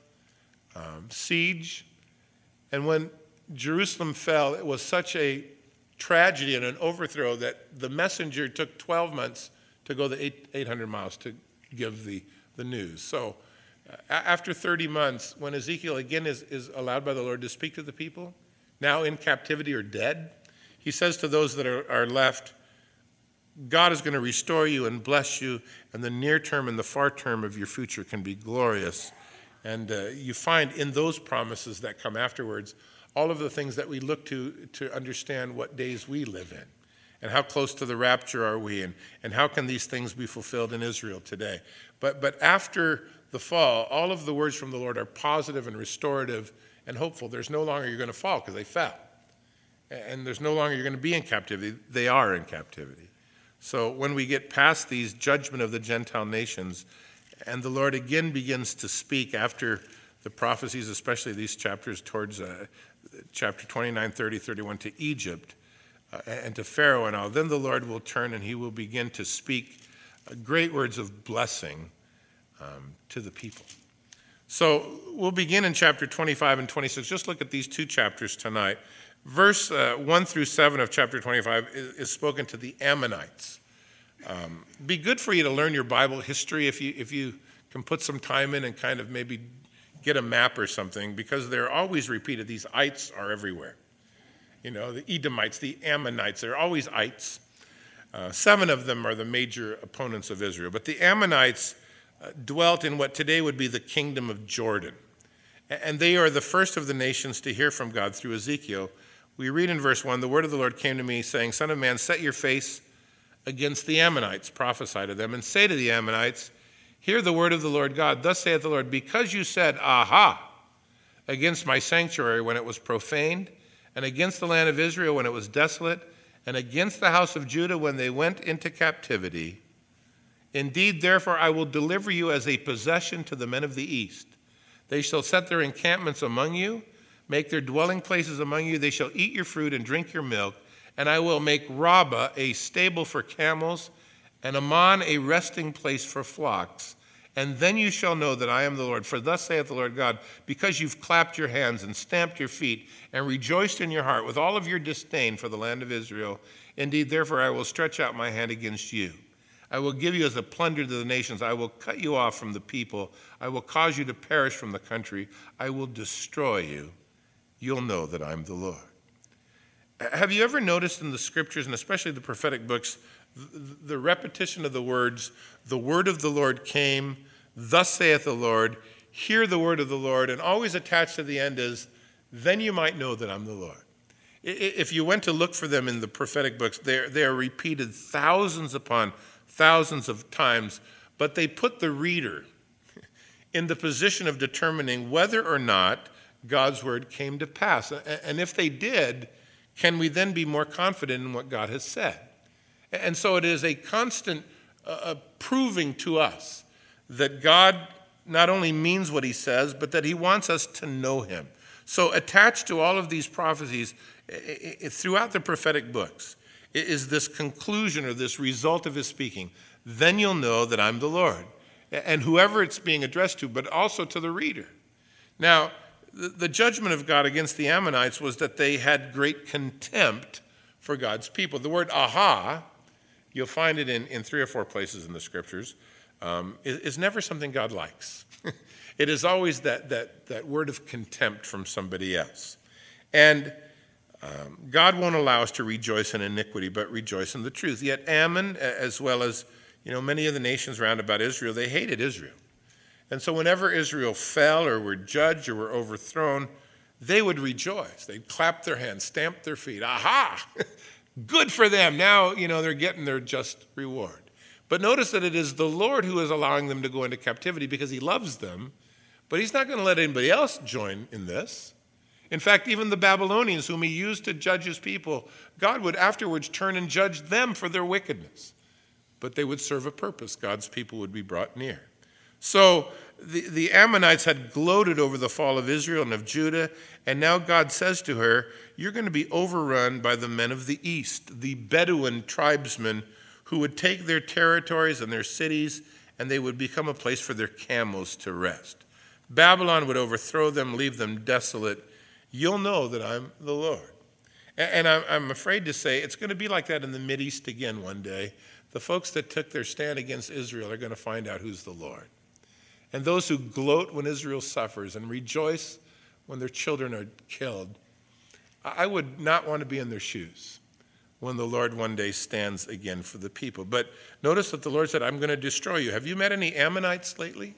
siege. And when Jerusalem fell, it was such a tragedy and an overthrow that the messenger took 12 months to go the 800 miles to give the news. So after 30 months, when Ezekiel again is allowed by the Lord to speak to the people, now in captivity or dead, he says to those that are left, God is going to restore you and bless you, and the near term and the far term of your future can be glorious. And you find in those promises that come afterwards all of the things that we look to understand what days we live in, and how close to the rapture are we, and how can these things be fulfilled in Israel today. But after the fall, all of the words from the Lord are positive and restorative and hopeful. There's no longer you're going to fall because they fell. And there's no longer you're going to be in captivity. They are in captivity. So when we get past these judgment of the Gentile nations, and the Lord again begins to speak after the prophecies, especially these chapters towards chapter 29, 30, 31 to Egypt and to Pharaoh and all, then the Lord will turn and he will begin to speak great words of blessing to the people. So we'll begin in chapter 25 and 26. Just look at these two chapters tonight. Verse 1 through 7 of chapter 25 is spoken to the Ammonites. Be good for you to learn your Bible history if you can put some time in and kind of maybe get a map or something, because they're always repeated. These ites are everywhere. You know, the Edomites, the Ammonites, they're always ites. 7 of them are the major opponents of Israel. But the Ammonites dwelt in what today would be the kingdom of Jordan. And they are the first of the nations to hear from God through Ezekiel. We read in verse 1, the word of the Lord came to me, saying, Son of man, set your face against the Ammonites, prophesy to them, and say to the Ammonites, hear the word of the Lord God. Thus saith the Lord, because you said, aha, against my sanctuary when it was profaned, and against the land of Israel when it was desolate, and against the house of Judah when they went into captivity, indeed, therefore, I will deliver you as a possession to the men of the east. They shall set their encampments among you, make their dwelling places among you. They shall eat your fruit and drink your milk. And I will make Rabbah a stable for camels, and Ammon a resting place for flocks. And then you shall know that I am the Lord. For thus saith the Lord God, because you've clapped your hands and stamped your feet and rejoiced in your heart with all of your disdain for the land of Israel, indeed, therefore, I will stretch out my hand against you. I will give you as a plunder to the nations. I will cut you off from the people. I will cause you to perish from the country. I will destroy you. You'll know that I'm the Lord. Have you ever noticed in the scriptures, and especially the prophetic books, the repetition of the words, the word of the Lord came, thus saith the Lord, hear the word of the Lord, and always attached to the end is, then you might know that I'm the Lord. If you went to look for them in the prophetic books, they are repeated thousands upon thousands of times, but they put the reader in the position of determining whether or not God's word came to pass. And if they did, can we then be more confident in what God has said? And so it is a constant proving to us that God not only means what he says, but that he wants us to know him. So attached to all of these prophecies throughout the prophetic books is this conclusion or this result of his speaking. Then you'll know that I'm the Lord. And whoever it's being addressed to, but also to the reader. Now, the judgment of God against the Ammonites was that they had great contempt for God's people. The word aha, you'll find it in 3 or 4 places in the scriptures, is never something God likes. It is always that word of contempt from somebody else. And God won't allow us to rejoice in iniquity, but rejoice in the truth. Yet Ammon, as well as many of the nations round about Israel, they hated Israel. And so whenever Israel fell or were judged or were overthrown, they would rejoice. They'd clap their hands, stamp their feet. Aha! Good for them. Now, they're getting their just reward. But notice that it is the Lord who is allowing them to go into captivity because he loves them, but he's not going to let anybody else join in this. In fact, even the Babylonians, whom he used to judge his people, God would afterwards turn and judge them for their wickedness. But they would serve a purpose. God's people would be brought near. So the Ammonites had gloated over the fall of Israel and of Judah, and now God says to her, you're going to be overrun by the men of the east, the Bedouin tribesmen who would take their territories and their cities, and they would become a place for their camels to rest. Babylon would overthrow them, leave them desolate. You'll know that I'm the Lord. And I'm afraid to say it's going to be like that in the Mideast again one day. The folks that took their stand against Israel are going to find out who's the Lord. And those who gloat when Israel suffers and rejoice when their children are killed, I would not want to be in their shoes when the Lord one day stands again for the people. But notice that the Lord said, I'm going to destroy you. Have you met any Ammonites lately?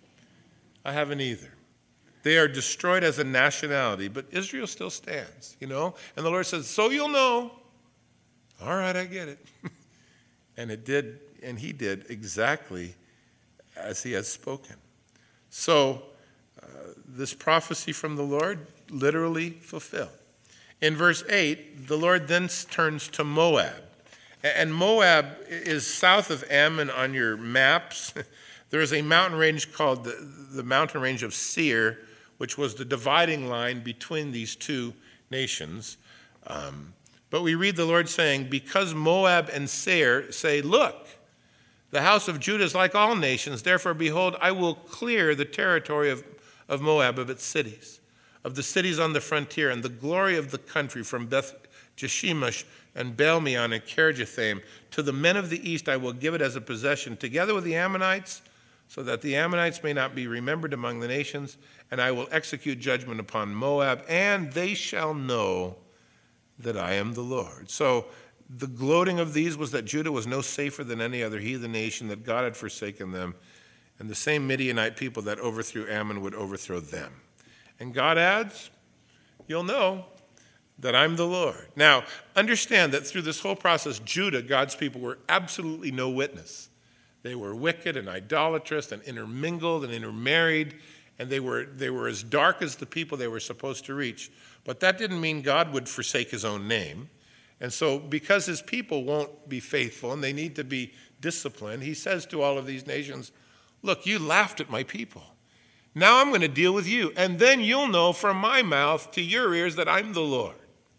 I haven't either. They are destroyed as a nationality, but Israel still stands, And the Lord says, so you'll know. All right, I get it. And it did, and he did exactly as he has spoken. So this prophecy from the Lord literally fulfilled. In verse 8, the Lord then turns to Moab. And Moab is south of Ammon on your maps. There is a mountain range called the mountain range of Seir, which was the dividing line between these two nations. But we read the Lord saying, because Moab and Seir say, look, The house of Judah is like all nations. Therefore, behold, I will clear the territory of Moab of its cities, of the cities on the frontier, and the glory of the country from Beth Jeshemesh and Baal-meon and Kirjathaim. To the men of the east I will give it as a possession, together with the Ammonites, so that the Ammonites may not be remembered among the nations. And I will execute judgment upon Moab, and they shall know that I am the Lord. So the gloating of these was that Judah was no safer than any other heathen nation, that God had forsaken them, and the same Midianite people that overthrew Ammon would overthrow them. And God adds, you'll know that I'm the Lord. Now, understand that through this whole process, Judah, God's people, were absolutely no witness. They were wicked and idolatrous and intermingled and intermarried, and they were as dark as the people they were supposed to reach. But that didn't mean God would forsake his own name. And so because his people won't be faithful and they need to be disciplined, he says to all of these nations, look, you laughed at my people. Now I'm going to deal with you. And then you'll know from my mouth to your ears that I'm the Lord.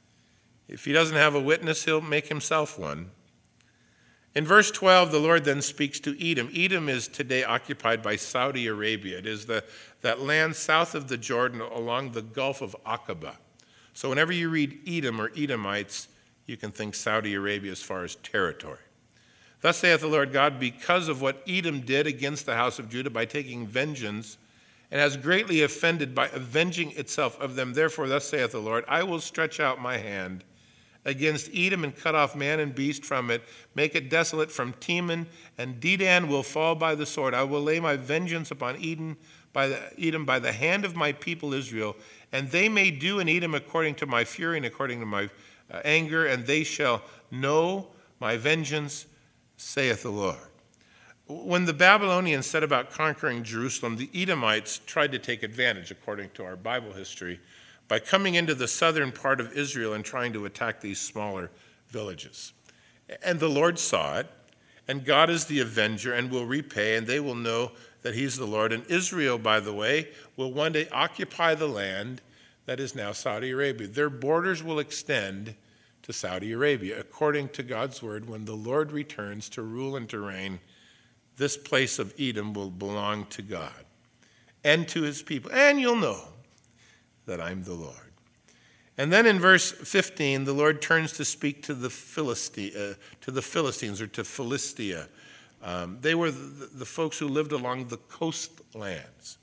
If he doesn't have a witness, he'll make himself one. In verse 12, the Lord then speaks to Edom. Edom is today occupied by Saudi Arabia. It is that land south of the Jordan along the Gulf of Aqaba. So whenever you read Edom or Edomites, you can think Saudi Arabia as far as territory. Thus saith the Lord God, because of what Edom did against the house of Judah by taking vengeance, and has greatly offended by avenging itself of them, therefore thus saith the Lord, I will stretch out my hand against Edom and cut off man and beast from it, make it desolate from Teman, and Dedan will fall by the sword. I will lay my vengeance upon Edom by the hand of my people Israel, and they may do in Edom according to my fury and according to my anger, and they shall know my vengeance, saith the Lord. When the Babylonians set about conquering Jerusalem, the Edomites tried to take advantage, according to our Bible history, by coming into the southern part of Israel and trying to attack these smaller villages. And the Lord saw it, and God is the avenger and will repay, and they will know that he's the Lord. And Israel, by the way, will one day occupy the land that is now Saudi Arabia. Their borders will extend to Saudi Arabia. According to God's word, when the Lord returns to rule and to reign, this place of Edom will belong to God and to his people. And you'll know that I'm the Lord. And then in verse 15, the Lord turns to speak to the Philistines, or to Philistia. They were the folks who lived along the coastlands.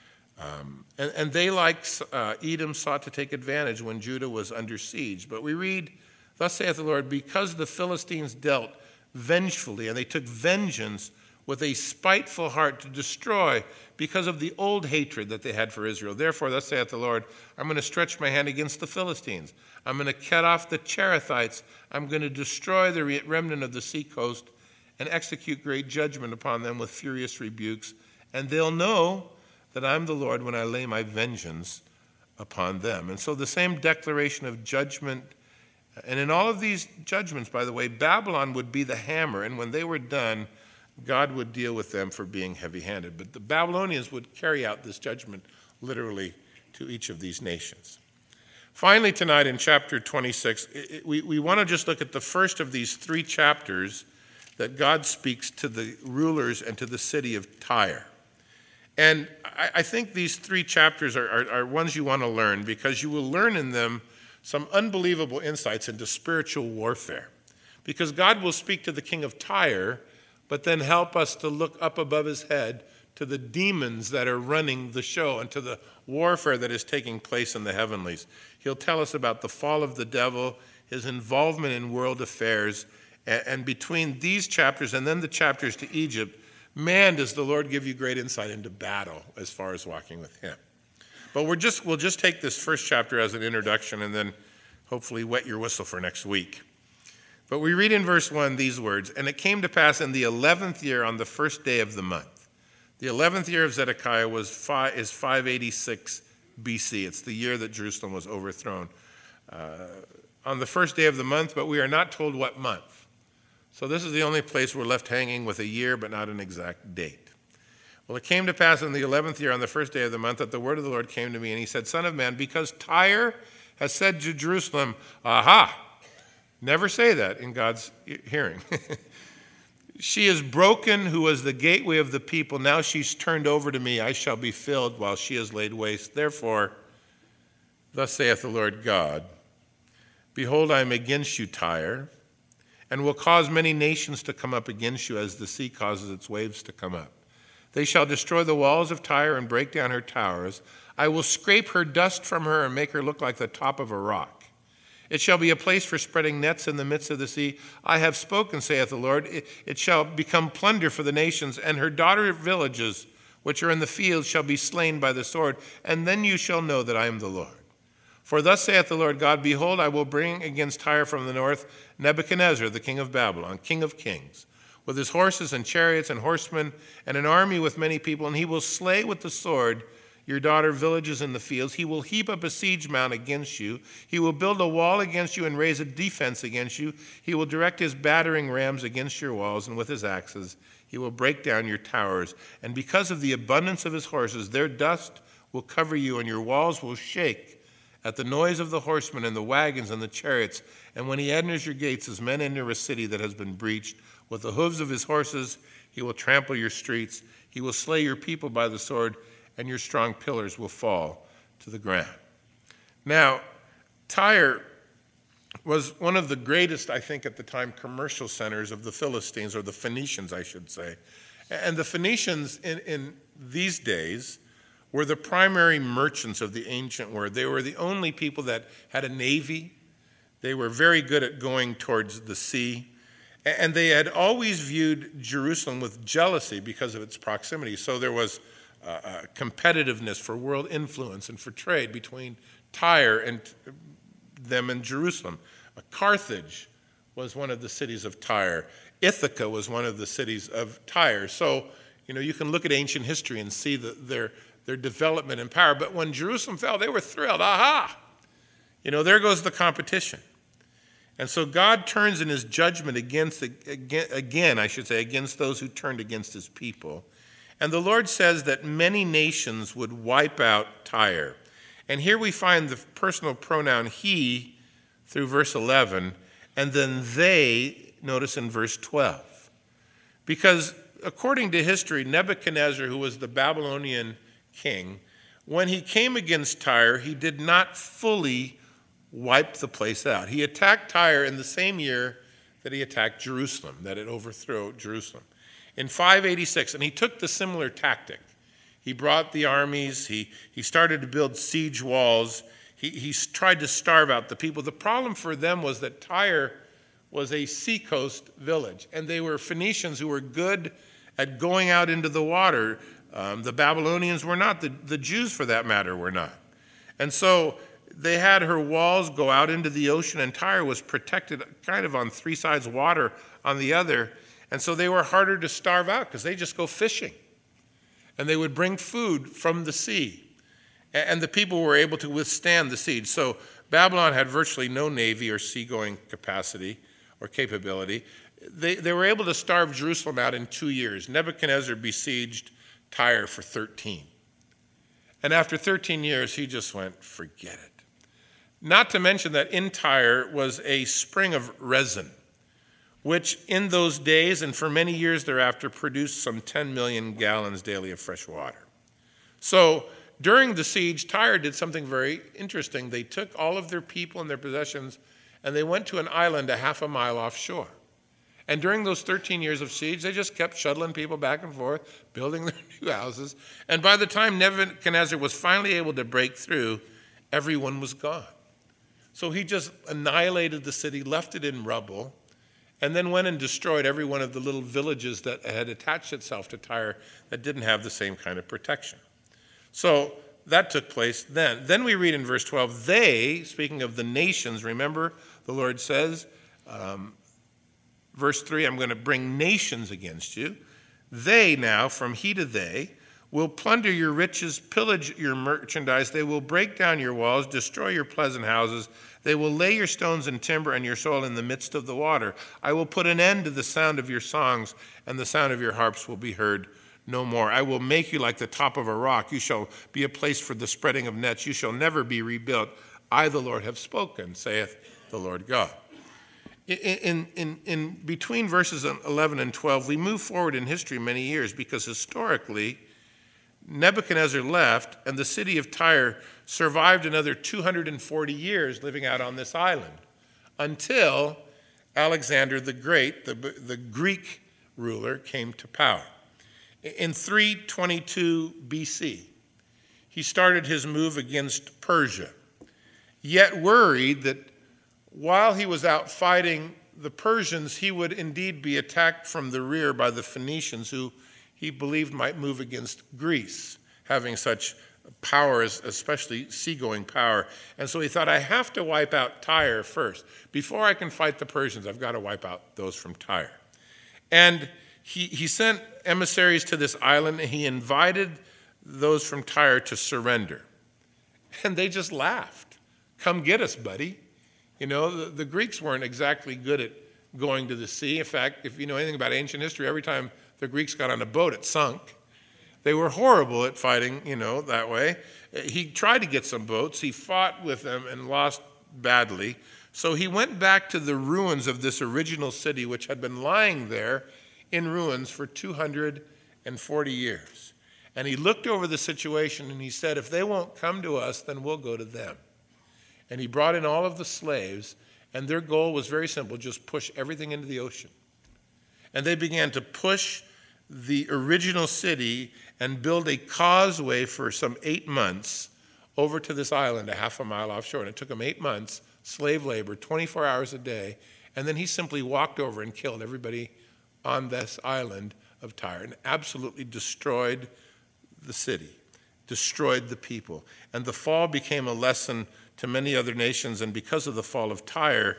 And they, like Edom, sought to take advantage when Judah was under siege. But we read, thus saith the Lord, because the Philistines dealt vengefully, and they took vengeance with a spiteful heart to destroy because of the old hatred that they had for Israel. Therefore, thus saith the Lord, I'm going to stretch my hand against the Philistines. I'm going to cut off the Cherethites. I'm going to destroy the remnant of the seacoast and execute great judgment upon them with furious rebukes. And they'll know that I'm the Lord when I lay my vengeance upon them. And so the same declaration of judgment. And in all of these judgments, by the way, Babylon would be the hammer. And when they were done, God would deal with them for being heavy-handed. But the Babylonians would carry out this judgment literally to each of these nations. Finally, tonight in chapter 26, we want to just look at the first of these three chapters that God speaks to the rulers and to the city of Tyre. And I think these three chapters are ones you want to learn, because you will learn in them some unbelievable insights into spiritual warfare. Because God will speak to the king of Tyre, but then help us to look up above his head to the demons that are running the show and to the warfare that is taking place in the heavenlies. He'll tell us about the fall of the devil, his involvement in world affairs, and between these chapters and then the chapters to Egypt, man, does the Lord give you great insight into battle as far as walking with him. But we'll just take this first chapter as an introduction and then hopefully wet your whistle for next week. But we read in verse 1 these words, and it came to pass in the 11th year on the first day of the month. The 11th year of Zedekiah is 586 BC. It's the year that Jerusalem was overthrown. On the first day of the month, but we are not told what month. So this is the only place we're left hanging with a year, but not an exact date. Well, it came to pass in the 11th year on the first day of the month that the word of the Lord came to me, and he said, Son of man, because Tyre has said to Jerusalem, aha! Never say that in God's hearing. She is broken who was the gateway of the people. Now she's turned over to me. I shall be filled while she is laid waste. Therefore, thus saith the Lord God, behold, I am against you, Tyre, and will cause many nations to come up against you as the sea causes its waves to come up. They shall destroy the walls of Tyre and break down her towers. I will scrape her dust from her and make her look like the top of a rock. It shall be a place for spreading nets in the midst of the sea. I have spoken, saith the Lord. It shall become plunder for the nations, and her daughter villages, which are in the field, shall be slain by the sword. And then you shall know that I am the Lord. For thus saith the Lord God, behold, I will bring against Tyre from the north Nebuchadnezzar, the king of Babylon, king of kings, with his horses and chariots and horsemen, and an army with many people, and he will slay with the sword your daughter villages in the fields. He will heap up a siege mount against you. He will build a wall against you and raise a defense against you. He will direct his battering rams against your walls, and with his axes he will break down your towers. And because of the abundance of his horses, their dust will cover you, and your walls will shake at the noise of the horsemen and the wagons and the chariots. And when he enters your gates as men enter a city that has been breached, with the hooves of his horses he will trample your streets. He will slay your people by the sword, and your strong pillars will fall to the ground. Now, Tyre was one of the greatest, I think, at the time, commercial centers of the Philistines, or the Phoenicians, I should say. And the Phoenicians in these days were the primary merchants of the ancient world. They were the only people that had a navy. They were very good at going towards the sea. And they had always viewed Jerusalem with jealousy because of its proximity. So there was competitiveness for world influence and for trade between Tyre and them and Jerusalem. Carthage was one of the cities of Tyre. Ithaca was one of the cities of Tyre. So, you can look at ancient history and see their development and power. But when Jerusalem fell, they were thrilled. Aha! There goes the competition. And so God turns in his judgment against those who turned against his people. And the Lord says that many nations would wipe out Tyre. And here we find the personal pronoun he through verse 11, and then they, notice in verse 12. Because according to history, Nebuchadnezzar, who was the Babylonian king, when he came against Tyre, he did not fully wipe the place out. He attacked Tyre in the same year that he attacked Jerusalem, that it overthrew Jerusalem. In 586, and he took the similar tactic. He brought the armies, he started to build siege walls, he tried to starve out the people. The problem for them was that Tyre was a seacoast village, and they were Phoenicians who were good at going out into the water. The Babylonians were not, the Jews for that matter were not. And so they had her walls go out into the ocean, and Tyre was protected kind of on three sides, water on the other. And so they were harder to starve out because they just go fishing. And they would bring food from the sea. And the people were able to withstand the siege. So Babylon had virtually no navy or seagoing capacity or capability. They were able to starve Jerusalem out in 2 years. Nebuchadnezzar besieged Tyre for 13. And after 13 years, he just went, forget it. Not to mention that in Tyre was a spring of resin, which in those days and for many years thereafter produced some 10 million gallons daily of fresh water. So during the siege, Tyre did something very interesting. They took all of their people and their possessions, and they went to an island a half a mile offshore. And during those 13 years of siege, they just kept shuttling people back and forth, building their new houses. And by the time Nebuchadnezzar was finally able to break through, everyone was gone. So he just annihilated the city, left it in rubble, and then went and destroyed every one of the little villages that had attached itself to Tyre that didn't have the same kind of protection. So that took place then. Then we read in verse 12, they, speaking of the nations, remember the Lord says, verse 3, I'm going to bring nations against you. They now, from he to they, will plunder your riches, pillage your merchandise. They will break down your walls, destroy your pleasant houses. They will lay your stones in timber and your soil in the midst of the water. I will put an end to the sound of your songs, and the sound of your harps will be heard no more. I will make you like the top of a rock. You shall be a place for the spreading of nets. You shall never be rebuilt. I, the Lord, have spoken, saith the Lord God. In between verses 11 and 12, we move forward in history many years because historically, Nebuchadnezzar left and the city of Tyre survived another 240 years living out on this island until Alexander the Great, the Greek ruler, came to power. In 322 BC, he started his move against Persia, yet worried that while he was out fighting the Persians, he would indeed be attacked from the rear by the Phoenicians, who he believed might move against Greece, having such power, especially seagoing power. And so he thought, I have to wipe out Tyre first. Before I can fight the Persians, I've got to wipe out those from Tyre. And he sent emissaries to this island, and he invited those from Tyre to surrender. And they just laughed. Come get us, buddy. You know, the Greeks weren't exactly good at going to the sea. In fact, if you know anything about ancient history, every time the Greeks got on a boat, it sunk. They were horrible at fighting, that way. He tried to get some boats. He fought with them and lost badly. So he went back to the ruins of this original city, which had been lying there in ruins for 240 years. And he looked over the situation and he said, if they won't come to us, then we'll go to them. And he brought in all of the slaves, and their goal was very simple, just push everything into the ocean. And they began to push the original city and build a causeway for some 8 months over to this island, a half a mile offshore. And it took them 8 months, slave labor, 24 hours a day. And then he simply walked over and killed everybody on this island of Tyre and absolutely destroyed the city, destroyed the people. And the fall became a lesson to many other nations. And because of the fall of Tyre,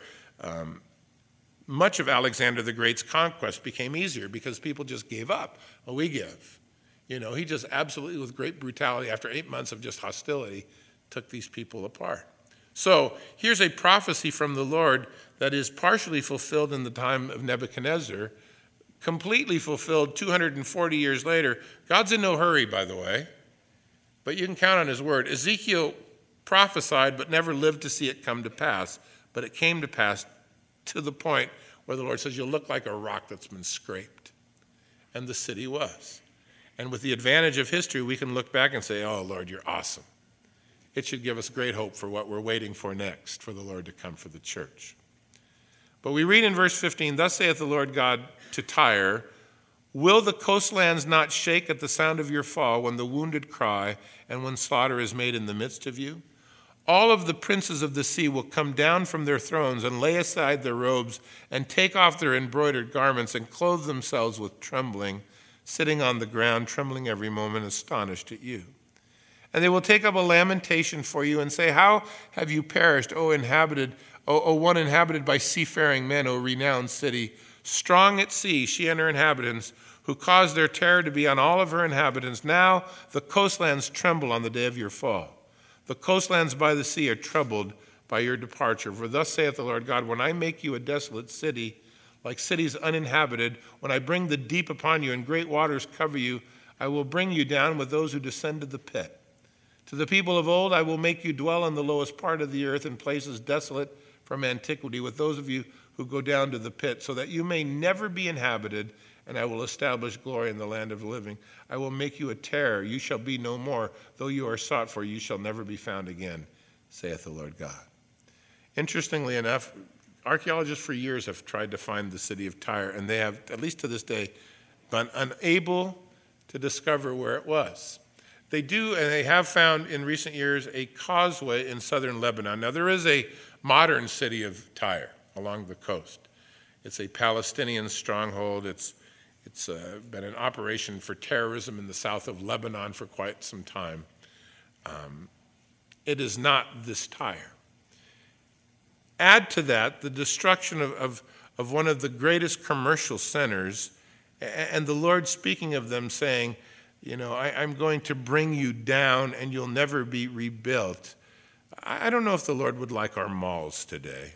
much of Alexander the Great's conquest became easier because people just gave up. Well, we give. He just absolutely, with great brutality, after 8 months of just hostility, took these people apart. So here's a prophecy from the Lord that is partially fulfilled in the time of Nebuchadnezzar, completely fulfilled 240 years later. God's in no hurry, by the way, but you can count on his word. Ezekiel prophesied but never lived to see it come to pass, but it came to pass to the point where the Lord says, you'll look like a rock that's been scraped. And the city was. And with the advantage of history, we can look back and say, oh, Lord, you're awesome. It should give us great hope for what we're waiting for next, for the Lord to come for the church. But we read in verse 15, thus saith the Lord God to Tyre, will the coastlands not shake at the sound of your fall when the wounded cry and when slaughter is made in the midst of you? All of the princes of the sea will come down from their thrones and lay aside their robes and take off their embroidered garments and clothe themselves with trembling, sitting on the ground, trembling every moment, astonished at you. And they will take up a lamentation for you and say, how have you perished, O one inhabited by seafaring men, O renowned city, strong at sea, she and her inhabitants, who caused their terror to be on all of her inhabitants. Now the coastlands tremble on the day of your fall. The coastlands by the sea are troubled by your departure. For thus saith the Lord God, when I make you a desolate city, like cities uninhabited, when I bring the deep upon you and great waters cover you, I will bring you down with those who descend to the pit. To the people of old I will make you dwell in the lowest part of the earth in places desolate from antiquity, with those of you who go down to the pit, so that you may never be inhabited, and I will establish glory in the land of the living. I will make you a terror. You shall be no more. Though you are sought for, you shall never be found again, saith the Lord God. Interestingly enough, archaeologists for years have tried to find the city of Tyre, and they have, at least to this day, been unable to discover where it was. They do, and they have found in recent years, a causeway in southern Lebanon. Now, there is a modern city of Tyre along the coast. It's a Palestinian stronghold. It's been in operation for terrorism in the south of Lebanon for quite some time. It is not this Tyre. Add to that the destruction of one of the greatest commercial centers, and the Lord speaking of them saying, I'm going to bring you down and you'll never be rebuilt. I don't know if the Lord would like our malls today.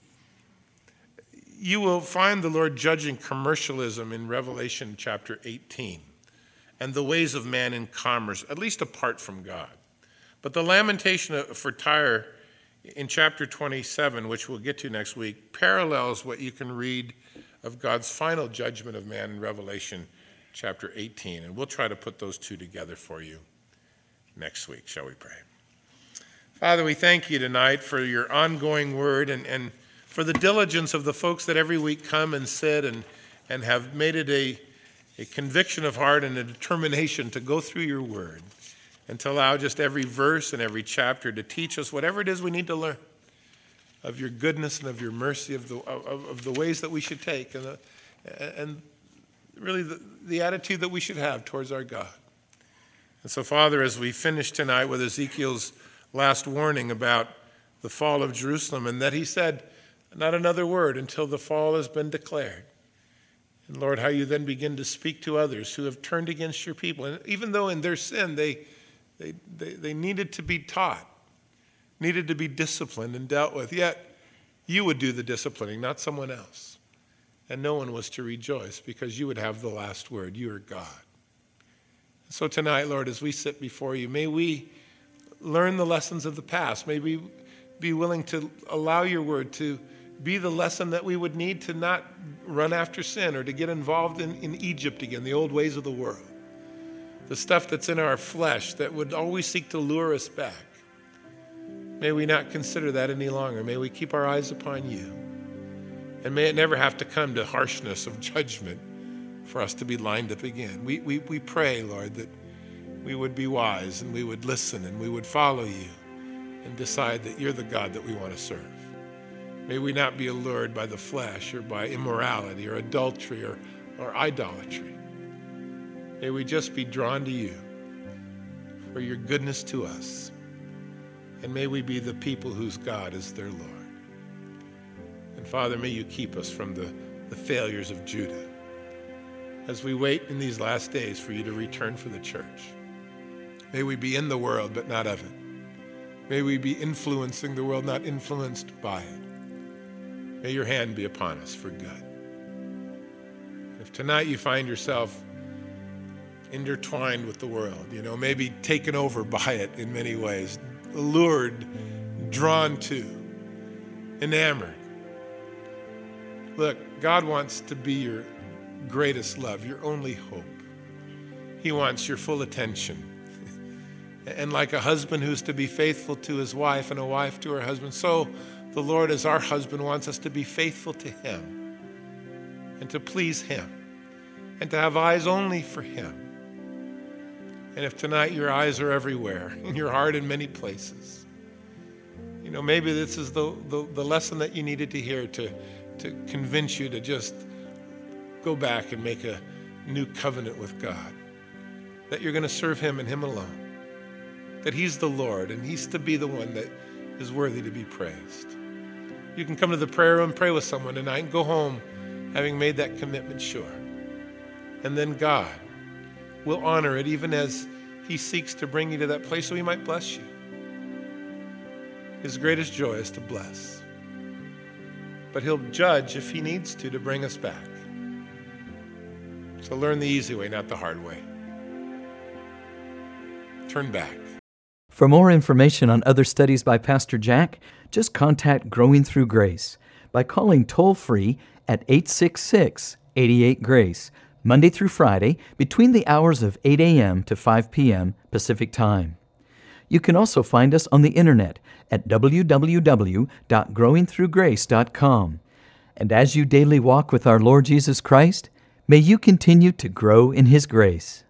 You will find the Lord judging commercialism in Revelation chapter 18 and the ways of man in commerce, at least apart from God. But the lamentation for Tyre in chapter 27, which we'll get to next week, parallels what you can read of God's final judgment of man in Revelation chapter 18. And we'll try to put those two together for you next week. Shall we pray? Father, we thank you tonight for your ongoing word and for the diligence of the folks that every week come and sit and have made it a conviction of heart and a determination to go through your word and to allow just every verse and every chapter to teach us whatever it is we need to learn of your goodness and of your mercy, of the ways that we should take and really the attitude that we should have towards our God. And so, Father, as we finish tonight with Ezekiel's last warning about the fall of Jerusalem, and that he said, not another word until the fall has been declared. And Lord, how you then begin to speak to others who have turned against your people. And even though in their sin they needed to be taught, needed to be disciplined and dealt with, yet you would do the disciplining, not someone else. And no one was to rejoice because you would have the last word. You are God. So tonight, Lord, as we sit before you, may we learn the lessons of the past. May we be willing to allow your word to be the lesson that we would need to not run after sin or to get involved in Egypt again, the old ways of the world, the stuff that's in our flesh that would always seek to lure us back. May we not consider that any longer. May we keep our eyes upon you. And may it never have to come to harshness of judgment for us to be lined up again. We pray, Lord, that we would be wise and we would listen and we would follow you and decide that you're the God that we want to serve. May we not be allured by the flesh or by immorality or adultery or idolatry. May we just be drawn to you for your goodness to us. And may we be the people whose God is their Lord. And Father, may you keep us from the failures of Judah as we wait in these last days for you to return for the church. May we be in the world, but not of it. May we be influencing the world, not influenced by it. May your hand be upon us for good. If tonight you find yourself intertwined with the world, maybe taken over by it in many ways, allured, drawn to, enamored. Look, God wants to be your greatest love, your only hope. He wants your full attention. And like a husband who's to be faithful to his wife and a wife to her husband, so the Lord, as our husband, wants us to be faithful to him and to please him and to have eyes only for him. And if tonight your eyes are everywhere and your heart in many places, maybe this is the lesson that you needed to hear to convince you to just go back and make a new covenant with God, that you're going to serve him and him alone, that he's the Lord and he's to be the one that is worthy to be praised. You can come to the prayer room, pray with someone tonight, and go home having made that commitment sure. And then God will honor it even as he seeks to bring you to that place so he might bless you. His greatest joy is to bless. But he'll judge if he needs to bring us back. So learn the easy way, not the hard way. Turn back. For more information on other studies by Pastor Jack, just contact Growing Through Grace by calling toll-free at 866-88-GRACE, Monday through Friday, between the hours of 8 a.m. to 5 p.m. Pacific Time. You can also find us on the internet at www.growingthroughgrace.com. And as you daily walk with our Lord Jesus Christ, may you continue to grow in His grace.